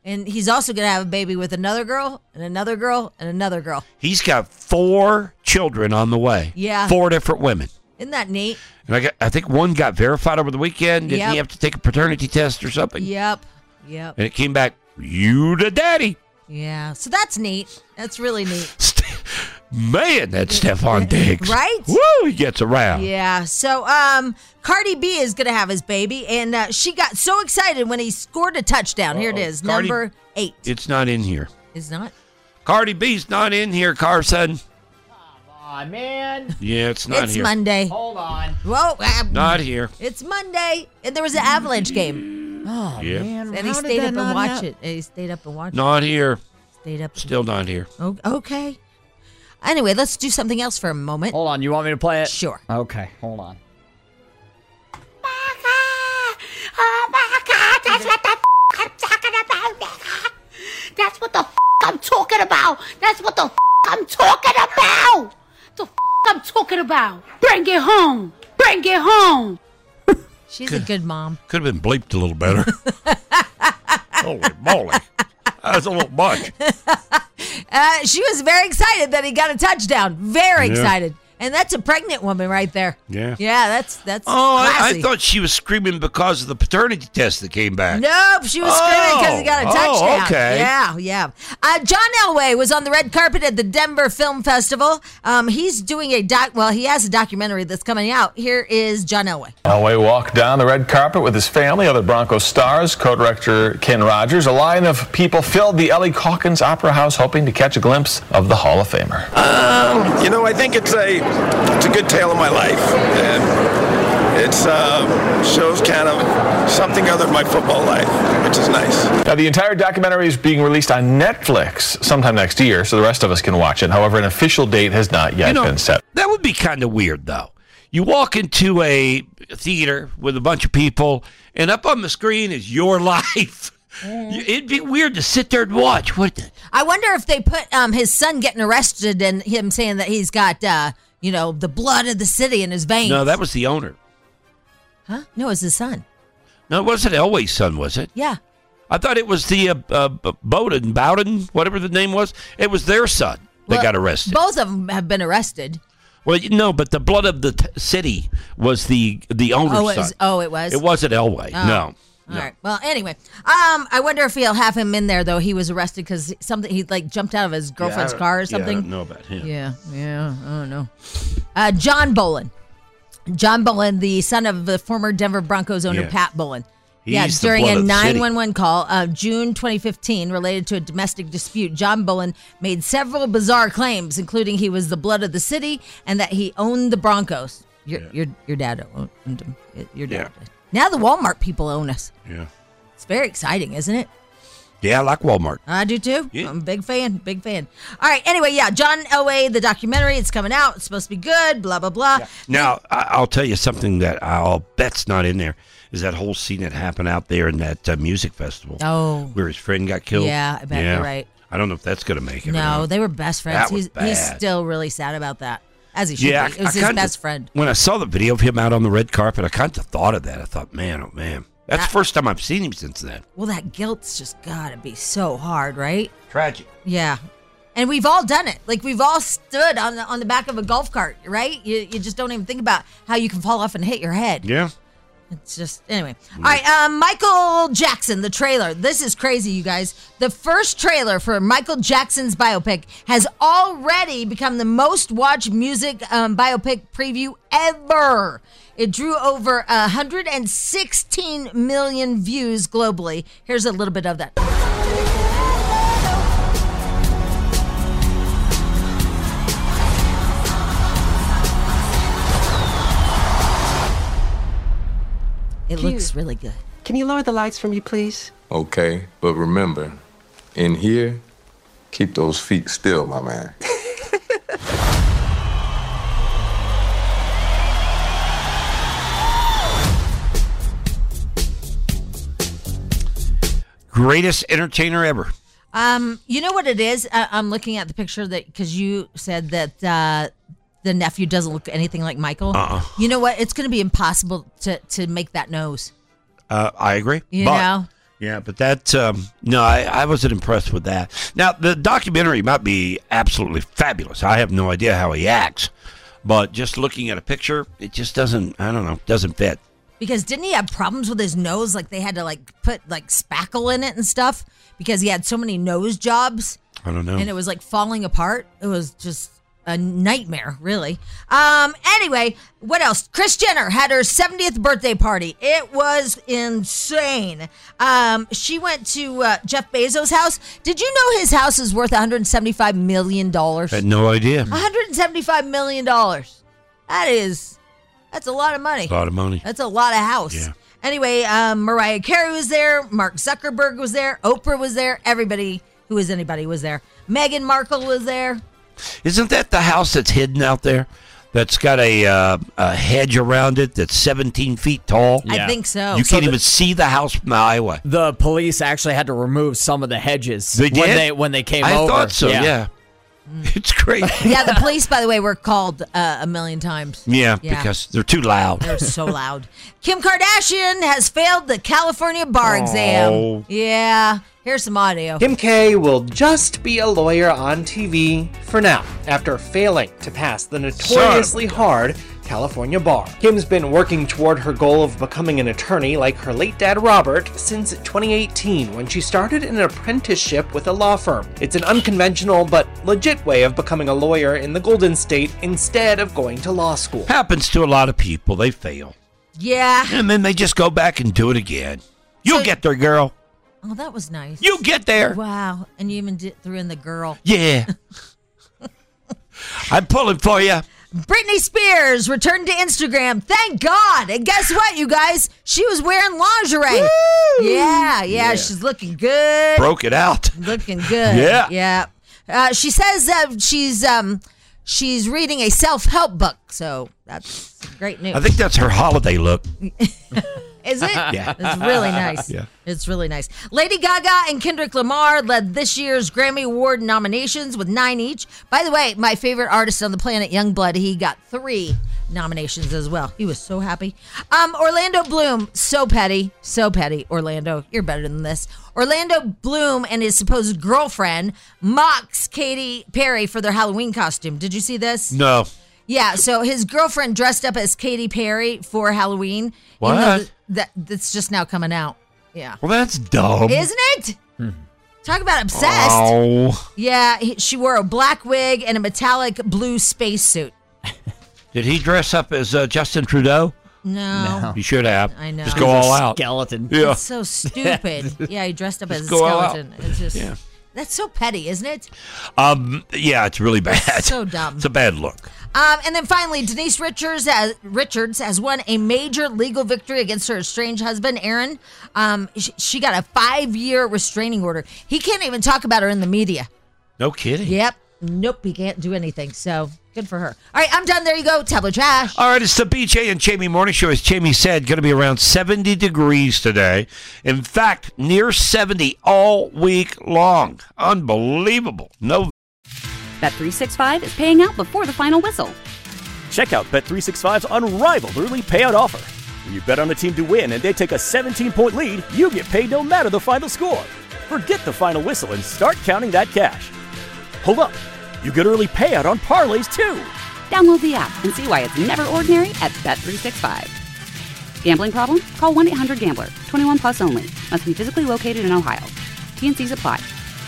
And he's also going to have a baby with another girl and another girl and another girl. He's got four children on the way. Yeah. Four different women. Isn't that neat? And I, got, I think one got verified over the weekend. Didn't Yep. he have to take a paternity test or something? Yep. Yep. And it came back, you the daddy. Yeah. So that's neat. That's really neat. Man, that's Stephon Diggs. Right? Woo, he gets around. Yeah. So um, Cardi B is going to have his baby, and uh, she got so excited when he scored a touchdown. Here it is, Cardi- number eight. It's not in here. Is not? Cardi B's not in here, Carson. Aw, man. Yeah, it's not It's here. Monday. Hold on. Whoa. uh, Not here. It's Monday, and there was an Avalanche game. Oh, Yeah. man. And he how did stayed that up and not watched hap- it. And he stayed up and watched it. Not here. Stayed up. Still not here. Oh, okay. Anyway, let's do something else for a moment. Hold on. You want me to play it? Sure. Okay. Hold on. Oh my God, that's what the f- I'm talking about, nigga. That's what the f- I'm talking about. That's what the f- I'm talking about. The f- I'm talking about. Bring it home. Bring it home. She's a good mom. Could have been bleeped a little better. Holy moly. That's a little much. Uh, she was very excited that he got a touchdown. Very Yeah. excited. And that's a pregnant woman right there. Yeah. Yeah, that's that's Oh, I, I classy. thought she was screaming because of the paternity test that came back. Nope, she was screaming because he got a Oh, touchdown. okay. Yeah, yeah. Uh, John Elway was on the red carpet at the Denver Film Festival. Um, he's doing a doc. Well, he has a documentary that's coming out. Here is John Elway. Elway walked down the red carpet with his family, other Broncos stars, co-director Ken Rogers. A line of people filled the Ellie Calkins Opera House hoping to catch a glimpse of the Hall of Famer. Um, you know, I think it's a it's a good tale of my life, and it's uh, shows kind of something other than my football life, which is nice. Now, the entire documentary is being released on Netflix sometime next year, so the rest of us can watch it. However, an official date has not yet You know, been set. That would be kind of weird, though. You walk into a theater with a bunch of people, and up on the screen is your life. It'd be weird to sit there and watch, wouldn't it? I wonder if they put um, his son getting arrested and him saying that he's got, uh, you know, the blood of the city in his veins. No, that was the owner. Huh? No, it's his son. No, it wasn't Elway's son, was it? Yeah. I thought it was the uh, uh, Bowden, Bowden, whatever the name was. It was their son that Well, got arrested. Both of them have been arrested. Well, you no, but the blood of the t- city was the the owner's Oh, it son. was- oh, it was? It wasn't Elway. Oh. No. All right. Well, anyway, um, I wonder if he'll have him in there though. He was arrested because something he like jumped out of his girlfriend's Yeah, I don't- car or yeah, I something. don't know about him. Yeah, yeah, I don't know. Uh, John Bolin, John Bolin, the son of the former Denver Broncos owner Yeah. Pat Bolin. He's yeah, the during blood a of the city. nine one one call of June twenty fifteen related to a domestic dispute, John Bolin made several bizarre claims, including he was the blood of the city and that he owned the Broncos. Your your your dad owned them. Your dad. Yeah. Now the Walmart people own us. Yeah. It's very exciting, isn't it? Yeah, I like Walmart. I do too. I'm a big fan, big fan. All right, anyway, yeah, John Elway, the documentary, it's coming out. It's supposed to be good, blah, blah, blah. Now, I- I'll tell you something that I'll bet's not in there is that whole scene that happened out there in that uh, music festival. Oh. Where his friend got killed. Yeah, I bet you're right. I don't know if that's going to make it. or No, not. they were best friends. That was he's, he's bad. still really sad about that, as he should Yeah, be. It was I his kinda- best friend. When I saw the video of him out on the red carpet, I kind of thought of that. I thought, man, oh, man. That's That- the first time I've seen him since then. Well, that guilt's just got to be so hard, right? Tragic. Yeah. And we've all done it. Like, we've all stood on the, on the back of a golf cart, right? You, you just don't even think about how you can fall off and hit your head. Yeah. It's just, anyway. All right, um, Michael Jackson, the trailer. This is crazy, you guys. The first trailer for Michael Jackson's biopic has already become the most watched music um, biopic preview ever. It drew over one hundred sixteen million views globally. Here's a little bit of that. It Q. looks really good. Can you lower the lights for me, please? Okay, but remember, in here, keep those feet still, my man. Greatest entertainer ever. Um, you know what it is? I- I'm looking at the picture that because you said that uh, the nephew doesn't look anything like Michael. Uh-uh. You know what? It's going to be impossible to to make that nose. Uh, I agree. You but know? Yeah, but that, um, no, I, I wasn't impressed with that. Now, the documentary might be absolutely fabulous. I have no idea how he acts, but just looking at a picture, it just doesn't, I don't know, doesn't fit. Because didn't he have problems with his nose? Like they had to like put like spackle in it and stuff because he had so many nose jobs. I don't know. And it was like falling apart. It was just a nightmare, really. Um. Anyway, what else? Kris Jenner had her seventieth birthday party. It was insane. Um. She went to uh, Jeff Bezos' house. Did you know his house is worth one hundred seventy-five million dollars? I had no idea. one hundred seventy-five million dollars. That is, that's a lot of money. A lot of money. That's a lot of house. Yeah. Anyway, um, Mariah Carey was there. Mark Zuckerberg was there. Oprah was there. Everybody who was anybody was there. Meghan Markle was there. Isn't that the house that's hidden out there? That's got a, uh, a hedge around it that's seventeen feet tall? I think so. You So can't the- even see the house from the highway. The police actually had to remove some of the hedges They when did? they when they came I over. thought so, yeah. It's crazy. Yeah, the police, by the way, were called uh, a million times. Yeah, because they're too loud. They're so loud. Kim Kardashian has failed the California bar Oh. exam. Yeah. Here's some audio. Kim K will just be a lawyer on T V for now, after failing to pass the notoriously hard California bar. Kim's been working toward her goal of becoming an attorney like her late dad Robert since twenty eighteen when she started an apprenticeship with a law firm. It's an unconventional but legit way of becoming a lawyer in the Golden State instead of going to law school. Happens to a lot of people. They fail. Yeah. And then they just go back and do it again. You'll get there, girl. Oh, that was nice. You get there. Wow. And you even did, threw in the girl. Yeah. I'm pulling for you. Britney Spears returned to Instagram. Thank God. And guess what, you guys? She was wearing lingerie. Yeah, yeah, Yeah. she's looking good. Broke it out. Looking good. Yeah. Yeah. Uh, she says that she's um she's reading a self-help book. So that's great news. I think that's her holiday look. Is it? Yeah. It's really nice. Yeah. It's really nice. Lady Gaga and Kendrick Lamar led this year's Grammy Award nominations with nine each. By the way, my favorite artist on the planet, Youngblood, he got three nominations as well. He was so happy. Um, Orlando Bloom, so petty, so petty. Orlando, you're better than this. Orlando Bloom and his supposed girlfriend mocks Katy Perry for their Halloween costume. Did you see this? No. Yeah, so his girlfriend dressed up as Katy Perry for Halloween. What? Even though th- that that's just now coming out. Yeah. Well, that's dumb. Isn't it? Talk about obsessed. Oh. Yeah, he, she wore a black wig and a metallic blue spacesuit. Did he dress up as uh, Justin Trudeau? No. He should have. I know. Just go all out. Skeleton. Yeah. That's so stupid. Yeah, he dressed up as a go all out. skeleton. It's just Yeah. that's so petty, isn't it? Um. Yeah, it's really bad. so dumb. It's a bad look. Um, and then finally, Denise Richards has, Richards has won a major legal victory against her estranged husband, Aaron. Um, she, she got a five-year restraining order. He can't even talk about her in the media. No kidding. Yep. Nope, he can't do anything. So, good for her. All right, I'm done. There you go. Tablet trash. All right, it's the B J and Jamie Morning Show. As Jamie said, going to be around seventy degrees today. In fact, near seventy all week long. Unbelievable. No. Bet three sixty-five is paying out before the final whistle. Check out Bet three sixty-five's unrivaled early payout offer. When you bet on a team to win and they take a seventeen-point lead, you get paid no matter the final score. Forget the final whistle and start counting that cash. Hold up. You get early payout on parlays, too. Download the app and see why it's never ordinary at Bet three sixty-five. Gambling problem? Call one eight hundred gambler. twenty-one plus only. Must be physically located in Ohio. T N Cs apply.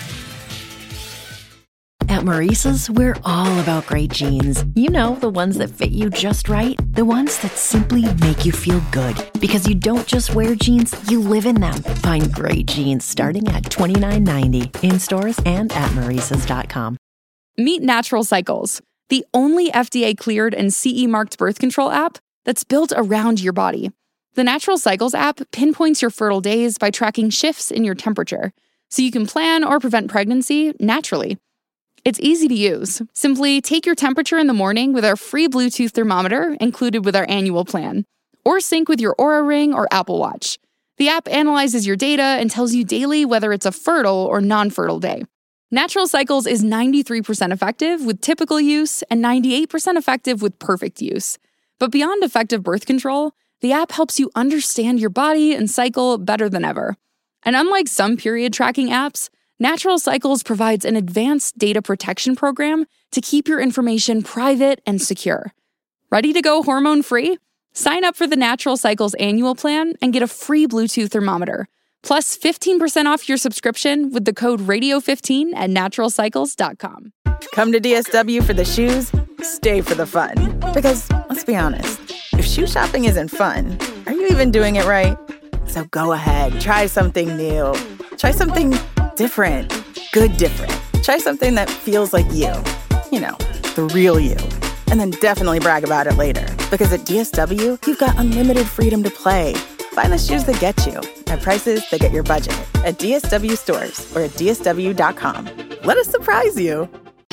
At Maurice's, we're all about great jeans. You know, the ones that fit you just right. The ones that simply make you feel good. Because you don't just wear jeans, you live in them. Find great jeans starting at twenty-nine ninety in stores and at maurices dot com. Meet Natural Cycles, the only F D A-cleared and C E marked birth control app that's built around your body. The Natural Cycles app pinpoints your fertile days by tracking shifts in your temperature, so you can plan or prevent pregnancy naturally. It's easy to use. Simply take your temperature in the morning with our free Bluetooth thermometer included with our annual plan, or sync with your Oura Ring or Apple Watch. The app analyzes your data and tells you daily whether it's a fertile or non-fertile day. Natural Cycles is ninety-three percent effective with typical use and ninety-eight percent effective with perfect use. But beyond effective birth control, the app helps you understand your body and cycle better than ever. And unlike some period tracking apps, Natural Cycles provides an advanced data protection program to keep your information private and secure. Ready to go hormone-free? Sign up for the Natural Cycles annual plan and get a free Bluetooth thermometer, plus fifteen percent off your subscription with the code radio fifteen at natural cycles dot com. Come to D S W for the shoes, stay for the fun. Because, let's be honest, if shoe shopping isn't fun, are you even doing it right? So go ahead, try something new. Try something different. Good different. Try something that feels like you. You know, the real you. And then definitely brag about it later. Because at D S W, you've got unlimited freedom to play. Find the shoes that get you at prices that get your budget at D S W stores or at D S W dot com. Let us surprise you.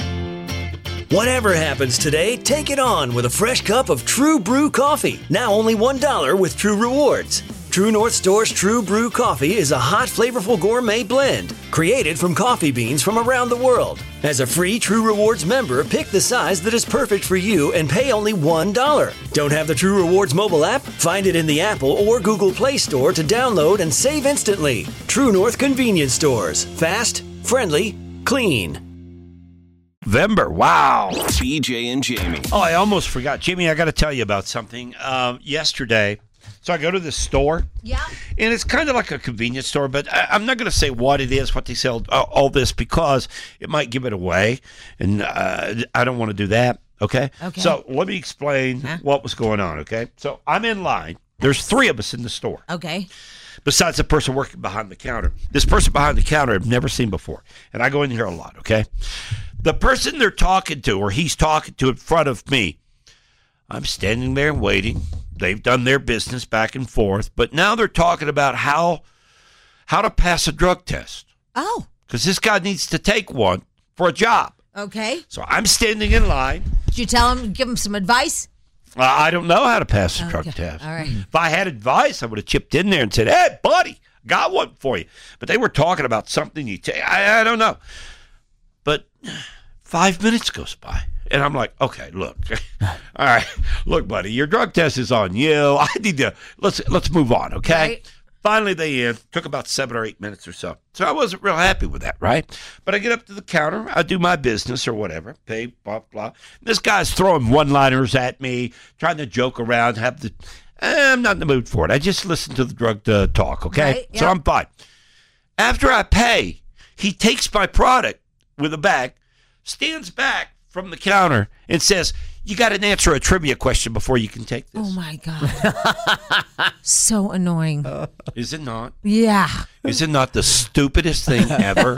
Whatever happens today, take it on with a fresh cup of True Brew coffee. Now only one dollar with True Rewards. True North Store's True Brew coffee is a hot, flavorful gourmet blend created from coffee beans from around the world. As a free True Rewards member, pick the size that is perfect for you and pay only one dollar. Don't have the True Rewards mobile app? Find it in the Apple or Google Play Store to download and save instantly. True North Convenience Stores. Fast, friendly, clean. November, wow. B J and Jamie. Oh, I almost forgot. Jamie, I got to tell you about something. Um, yesterday, so I go to this store. Yeah. And it's kind of like a convenience store, but I, I'm not going to say what it is, what they sell, uh, all this, because it might give it away. And uh, I don't want to do that, okay? Okay. So let me explain huh? what was going on, okay? So I'm in line. There's three of us in the store. Okay. Besides the person working behind the counter. This person behind the counter I've never seen before. And I go in here a lot, okay? The person they're talking to, or he's talking to in front of me, I'm standing there waiting. They've done their business back and forth, but now they're talking about how how to pass a drug test. Oh. Because this guy needs to take one for a job. Okay. So I'm standing in line. Did you tell him, give him some advice? Uh, I don't know how to pass a Okay. drug test. All right. If I had advice, I would have chipped in there and said, hey, buddy, got one for you. But they were talking about something you take. I, I don't know. But five minutes goes by. And I'm like, okay, look, all right, look, buddy, your drug test is on you. I need to, let's let's move on, okay? Right. Finally, they end. Took about seven or eight minutes or so. So I wasn't real happy with that, right? But I get up to the counter. I do my business or whatever. Pay, blah, blah. This guy's throwing one-liners at me, trying to joke around, have the, eh, I'm not in the mood for it. I just listen to the drug uh, talk, okay? Right, yep. So I'm fine. After I pay, he takes my product with a bag, stands back from the counter and says, you got to answer a trivia question before you can take this. Oh, my God. So annoying. Uh, is it not? Yeah. Is it not the stupidest thing ever?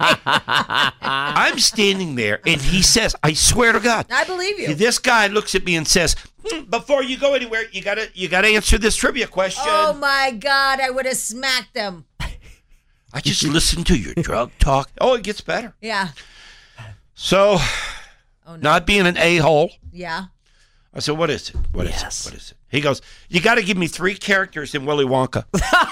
I'm standing there, and he says, I swear to God. I believe you. This guy looks at me and says, hmm, before you go anywhere, you got to you got to answer this trivia question. Oh, my God. I would have smacked him. I just listened to your drug talk. Oh, it gets better. Yeah. So... Oh, no. Not being an a-hole. Yeah. I said, what is it? What is Yes. it? What is it? He goes, you got to give me three characters in Willy Wonka.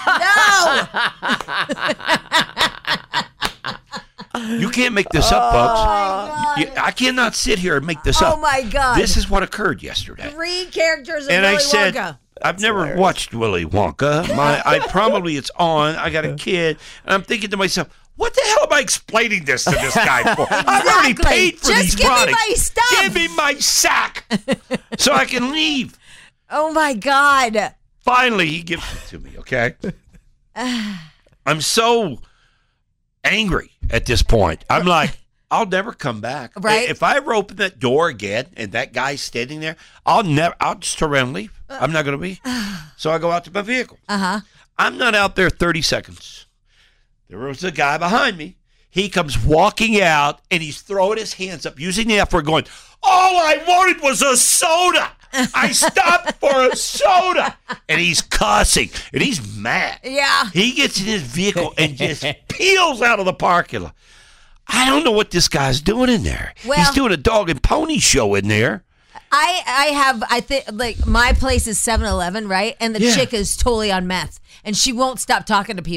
No! You can't make this up, folks. You, I cannot sit here and make this Oh, up. my God. This is what occurred yesterday. Three characters in And Willy I said, Wonka. I've never watched Willy Wonka. My, I probably it's on. I got a kid. And I'm thinking to myself, what the hell am I explaining this to this guy for? I've already Exactly. paid for Just these give me products. my stuff. Give me my sack so I can leave. Oh, my God. Finally, he gives it to me, okay? I'm so angry at this point. I'm like, I'll never come back. Right. If I ever open that door again and that guy's standing there, I'll never, I'll just turn around and leave. I'm not going to be. So I go out to my vehicle. Uh-huh. I'm not out there thirty seconds. There was a guy behind me. He comes walking out, and he's throwing his hands up, using the F word, going, all I wanted was a soda. I stopped for a soda. And he's cussing, and he's mad. Yeah. He gets in his vehicle and just peels out of the parking lot. I don't know what this guy's doing in there. Well- he's doing a dog and pony show in there. I I have, I think, like, my place is seven eleven, right? And the Yeah. chick is totally on meth. And she won't stop talking to people.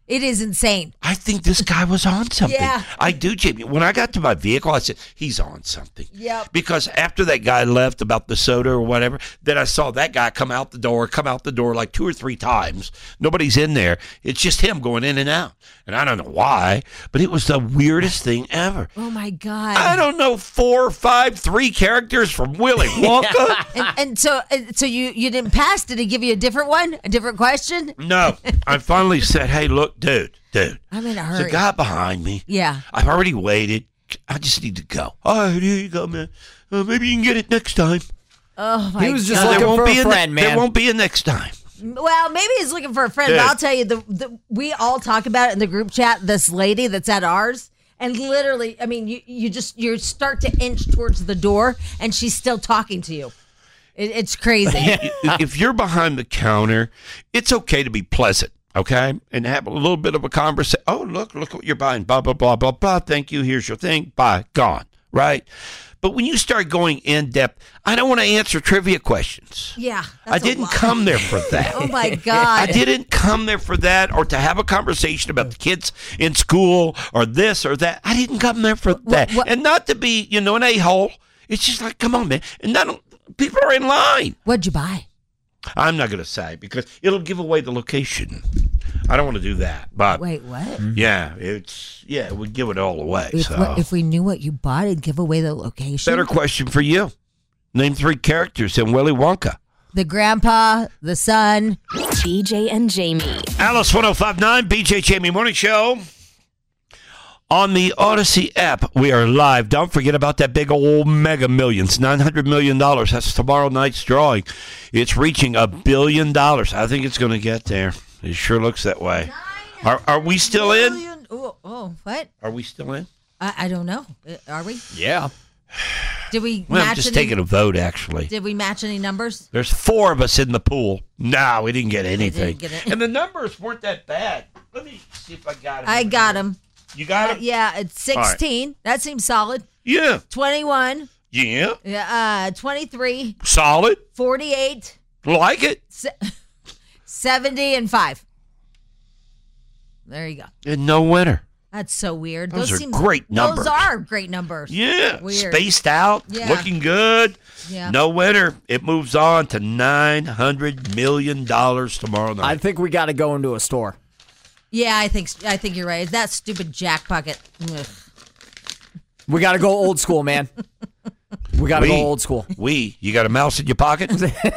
It is insane. I think this guy was on something. Yeah. I do, Jamie. When I got to my vehicle, I said, he's on something. Yep. Because after that guy left about the soda or whatever, then I saw that guy come out the door, come out the door like two or three times. Nobody's in there. It's just him going in and out. And I don't know why, but it was the weirdest thing ever. Oh, my God. I don't know, four, five, three characters from Willy Wonka. and, and so and so you, you didn't pass. Did he give you a different one? A different question? No. I finally said, hey, look, dude, dude. I'm in a There's hurry. a guy behind me. Yeah. I've already waited. I just need to go. All right, here you go, man. Uh, maybe you can get it next time. Oh, my He was just God. looking there won't for be a ne- friend, man. There won't be a next time. Well, maybe he's looking for a friend, Dude. but I'll tell you, the, the we all talk about it in the group chat, this lady that's at ours, and literally, I mean, you, you just, you start to inch towards the door, and she's still talking to you. It, it's crazy. If you're behind the counter, it's okay to be pleasant, okay? And have a little bit of a conversation. Oh, look, look what you're buying. Blah, blah, blah, blah, blah. Thank you. Here's your thing. Bye. Gone. Right? But when you start going in depth, I don't want to answer trivia questions. Yeah. I didn't come there for that. Oh, my God. I didn't come there for that or to have a conversation about the kids in school or this or that. I didn't come there for that. what- And not to be, you know, an a-hole. It's just like, come on, man. And not, people are in line. What'd you buy? I'm not going to say because it'll give away the location. I don't want to do that. But Wait, what? yeah, it's yeah, it would give it all away. If, so if we knew what you bought, it'd give away the location. better question for you. Name three characters in Willy Wonka. The grandpa, the son. B J and Jamie. Alice one oh five nine, B J Jamie Morning Show. On the Odyssey app, we are live. Don't forget about that big old Mega Millions, nine hundred million dollars. That's tomorrow night's drawing. It's reaching a billion dollars. I think it's going to get there. It sure looks that way. Are, are we still in? Million- Oh, oh, what? Are we still in? I, I don't know. Uh, Are we? Yeah. Did we Well, I'm match just any, taking a vote, actually. Did we match any numbers? There's four of us in the pool. No, we didn't get anything. get it. And the numbers weren't that bad. Let me see if I got it. I got him. You got it? Yeah, it's All right. sixteen. That seems solid. Yeah. twenty-one. Yeah. Yeah, uh, twenty-three. Solid. forty-eight. Like it. Se- seventy and five. There you go. And no winner. That's so weird. Those are seem- great numbers. Those are great numbers. Yeah. Weird. Spaced out. Yeah. Looking good. Yeah. No winner. It moves on to nine hundred million dollars tomorrow night. I think we got to go into a store. Yeah, I think I think you're right. That stupid Jack Bucket. Ugh. We got to go old school, man. We got to go old school. We? You got a mouse in your pocket?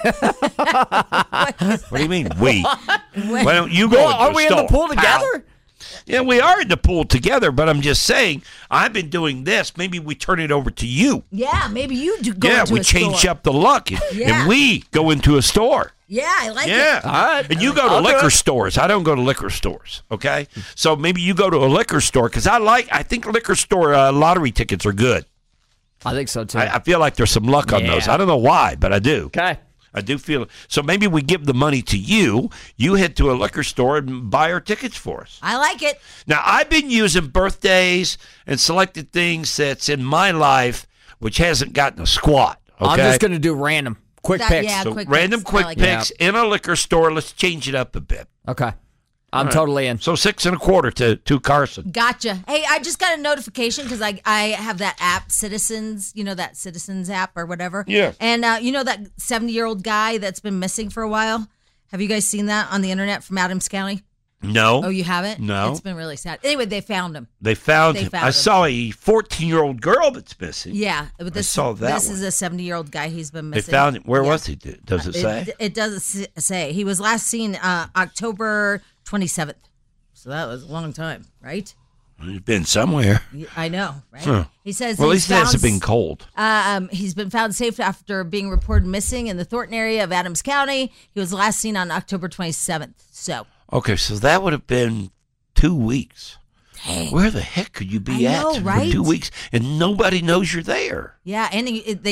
What do you mean, we? Why don't you go Well, into are a we in the store, pool pal? together? Yeah, we are in the pool together, but I'm just saying, I've been doing this. Maybe we turn it over to you. Yeah, maybe you do go yeah, into we a change store. up the luck, and, Yeah. and we go into a store. Yeah, I like Yeah. it. All right. And you go to I'll do liquor it. stores. I don't go to liquor stores, okay? So maybe you go to a liquor store, because I like, I think liquor store uh, lottery tickets are good. I think so, too. I, I feel like there's some luck on Yeah. those. I don't know why, but I do. Okay. I do feel it. So maybe we give the money to you. You head to a liquor store and buy our tickets for us. I like it. Now, I've been using birthdays and selected things that's in my life, which hasn't gotten a squat. Okay? I'm just going to do random. Quick That- picks. yeah, so quick random picks. I quick like picks in a liquor store. Let's change it up a bit. Okay. I'm All right. totally in. So six and a quarter to, to Carson. Gotcha. Hey, I just got a notification because I I have that app, Citizens, you know, that Citizens app or whatever. Yeah. And uh, you know that seventy-year-old guy that's been missing for a while? Have you guys seen that on the internet from Adams County? No. Oh, you haven't? No. It's been really sad. Anyway, they found him. They found They him. found I him. saw a fourteen-year-old girl that's missing. Yeah. But this, saw that This one. is a seventy-year-old guy. He's been They missing. found him. Where Yeah. was he? Does it say? It, it doesn't s- say. He was last seen uh, October twenty-seventh. So that was a long time, right? He's been somewhere. I know, right? Huh. He says Well, at he's least it hasn't found- been cold. Um, he's been found safe after being reported missing in the Thornton area of Adams County. He was last seen on October twenty-seventh. So, Okay, so that would have been two weeks. dang. Where the heck could you be I at know, for right? two weeks and nobody knows you're there? Yeah, and it, it, they, it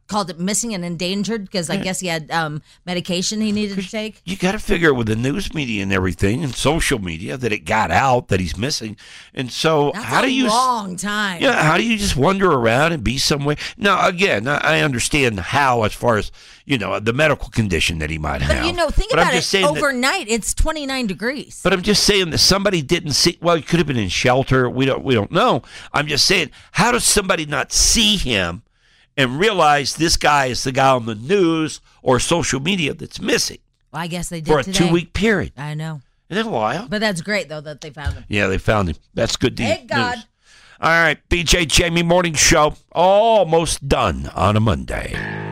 called it missing and endangered because I guess he had um, medication he needed to take. You got to figure with the news media and everything and social media that it got out that he's missing. And so That's how a do you long time. Yeah, how do you just wander around and be somewhere? Now, again, I I understand how as far as, you know, the medical condition that he might have. But you know, think But I'm about just it. saying that- Overnight, it's twenty-nine degrees. But I'm just saying that somebody didn't see. Well, he could have been in shelter. We don't. We don't know. I'm just saying, how does somebody not see him and realize this guy is the guy on the news or social media that's missing Well, I guess they did for a today. two-week period? I know. Isn't that wild? But that's great, though, that they found him. Yeah, they found him. That's good news. Thank God. All right, B J Jamie Morning Show, almost done on a Monday.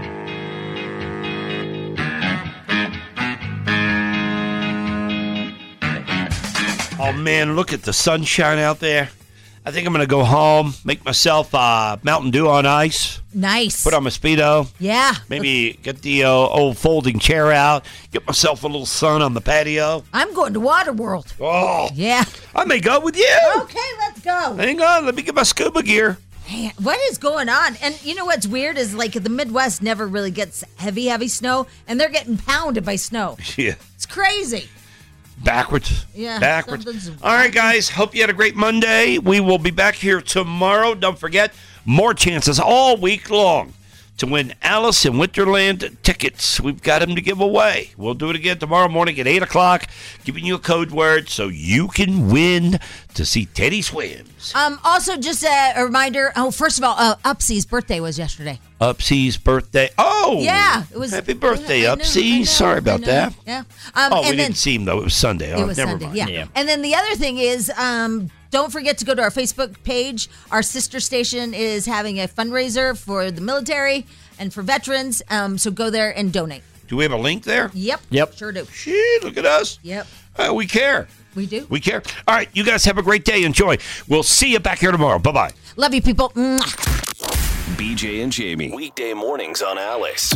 Oh, man, look at the sunshine out there. I think I'm going to go home, make myself uh, Mountain Dew on ice. Nice. Put on my Speedo. Yeah. Maybe get the uh, old folding chair out. Get myself a little sun on the patio. I'm going to Waterworld. Oh. Yeah. I may go with you. Okay, let's go. Hang on. Let me get my scuba gear. Man, what is going on? And you know what's weird is like the Midwest never really gets heavy, heavy snow, and they're getting pounded by snow. Yeah. It's crazy. Backwards. Yeah, Backwards. something's- All right, guys. Hope you had a great Monday. We will be back here tomorrow. Don't forget, more chances all week long to win Alice in Winterland tickets. We've got them to give away. We'll do it again tomorrow morning at eight o'clock, giving you a code word so you can win to see Teddy Swims. Um. Also, just a, a reminder. Oh, first of all, uh, Upsy's birthday was yesterday. Upsy's birthday. Oh! Yeah, it was. Happy birthday, I know, Upsy. I know, Sorry about I know. that. Yeah. Um, oh, we and then, didn't see him, though. It was Sunday. It Oh, was never Sunday, mind. yeah. And then the other thing is, um, don't forget to go to our Facebook page. Our sister station is having a fundraiser for the military and for veterans. Um, so go there and donate. Do we have a link there? Yep. Yep. Sure do. Gee, look at us. Yep. Uh, we care. We do. We care. All right, you guys have a great day. Enjoy. We'll see you back here tomorrow. Bye-bye. Love you, people. Mwah. B J and Jamie. Weekday mornings on Alice.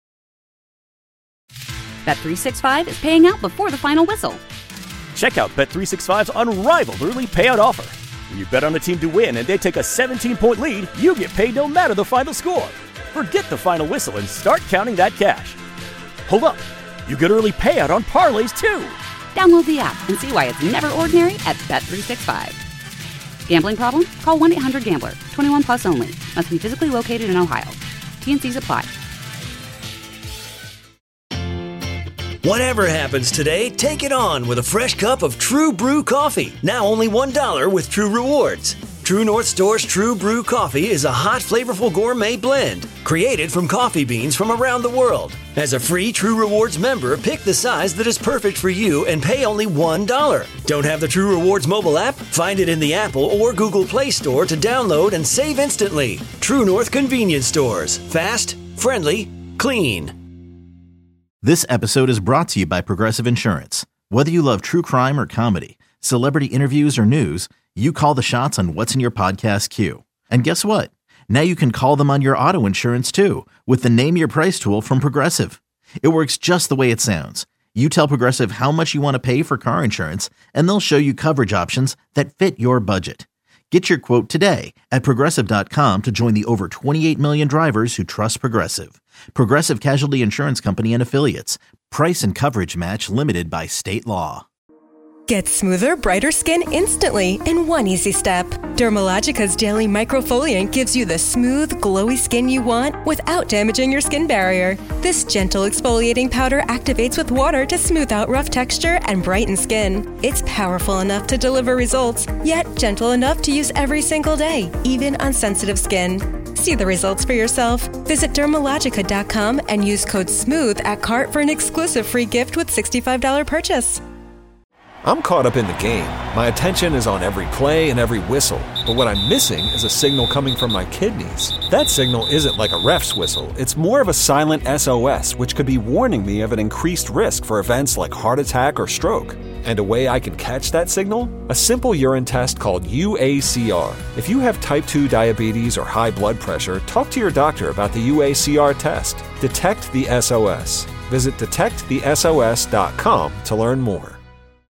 Bet three sixty-five is paying out before the final whistle. Check out Bet three sixty-five's unrivaled early payout offer. When you bet on a team to win and they take a seventeen-point lead, you get paid no matter the final score. Forget the final whistle and start counting that cash. Hold up. You get early payout on parlays, too. Download the app and see why it's never ordinary at Bet three sixty-five. Gambling problem? Call one eight hundred gambler. twenty-one plus only. Must be physically located in Ohio. T N Cs apply. Whatever happens today, take it on with a fresh cup of True Brew coffee. Now only one dollar with True Rewards. True North Store's True Brew coffee is a hot, flavorful gourmet blend created from coffee beans from around the world. As a free True Rewards member, pick the size that is perfect for you and pay only one dollar. Don't have the True Rewards mobile app? Find it in the Apple or Google Play Store to download and save instantly. True North Convenience Stores. Fast, friendly, clean. This episode is brought to you by Progressive Insurance. Whether you love true crime or comedy, celebrity interviews or news, you call the shots on what's in your podcast queue. And guess what? Now you can call them on your auto insurance too with the Name Your Price tool from Progressive. It works just the way it sounds. You tell Progressive how much you want to pay for car insurance, and they'll show you coverage options that fit your budget. Get your quote today at Progressive dot com to join the over twenty-eight million drivers who trust Progressive. Progressive Casualty Insurance Company and Affiliates. Price and coverage match limited by state law. Get smoother, brighter skin instantly in one easy step. Dermalogica's Daily Microfoliant gives you the smooth, glowy skin you want without damaging your skin barrier. This gentle exfoliating powder activates with water to smooth out rough texture and brighten skin. It's powerful enough to deliver results, yet gentle enough to use every single day, even on sensitive skin. See the results for yourself. Visit Dermalogica dot com and use code SMOOTH at cart for an exclusive free gift with sixty-five dollars purchase. I'm caught up in the game. My attention is on every play and every whistle. But what I'm missing is a signal coming from my kidneys. That signal isn't like a ref's whistle. It's more of a silent S O S, which could be warning me of an increased risk for events like heart attack or stroke. And a way I can catch that signal? A simple urine test called U A C R. If you have type two diabetes or high blood pressure, talk to your doctor about the U A C R test. Detect the S O S. Visit detect the S O S dot com to learn more.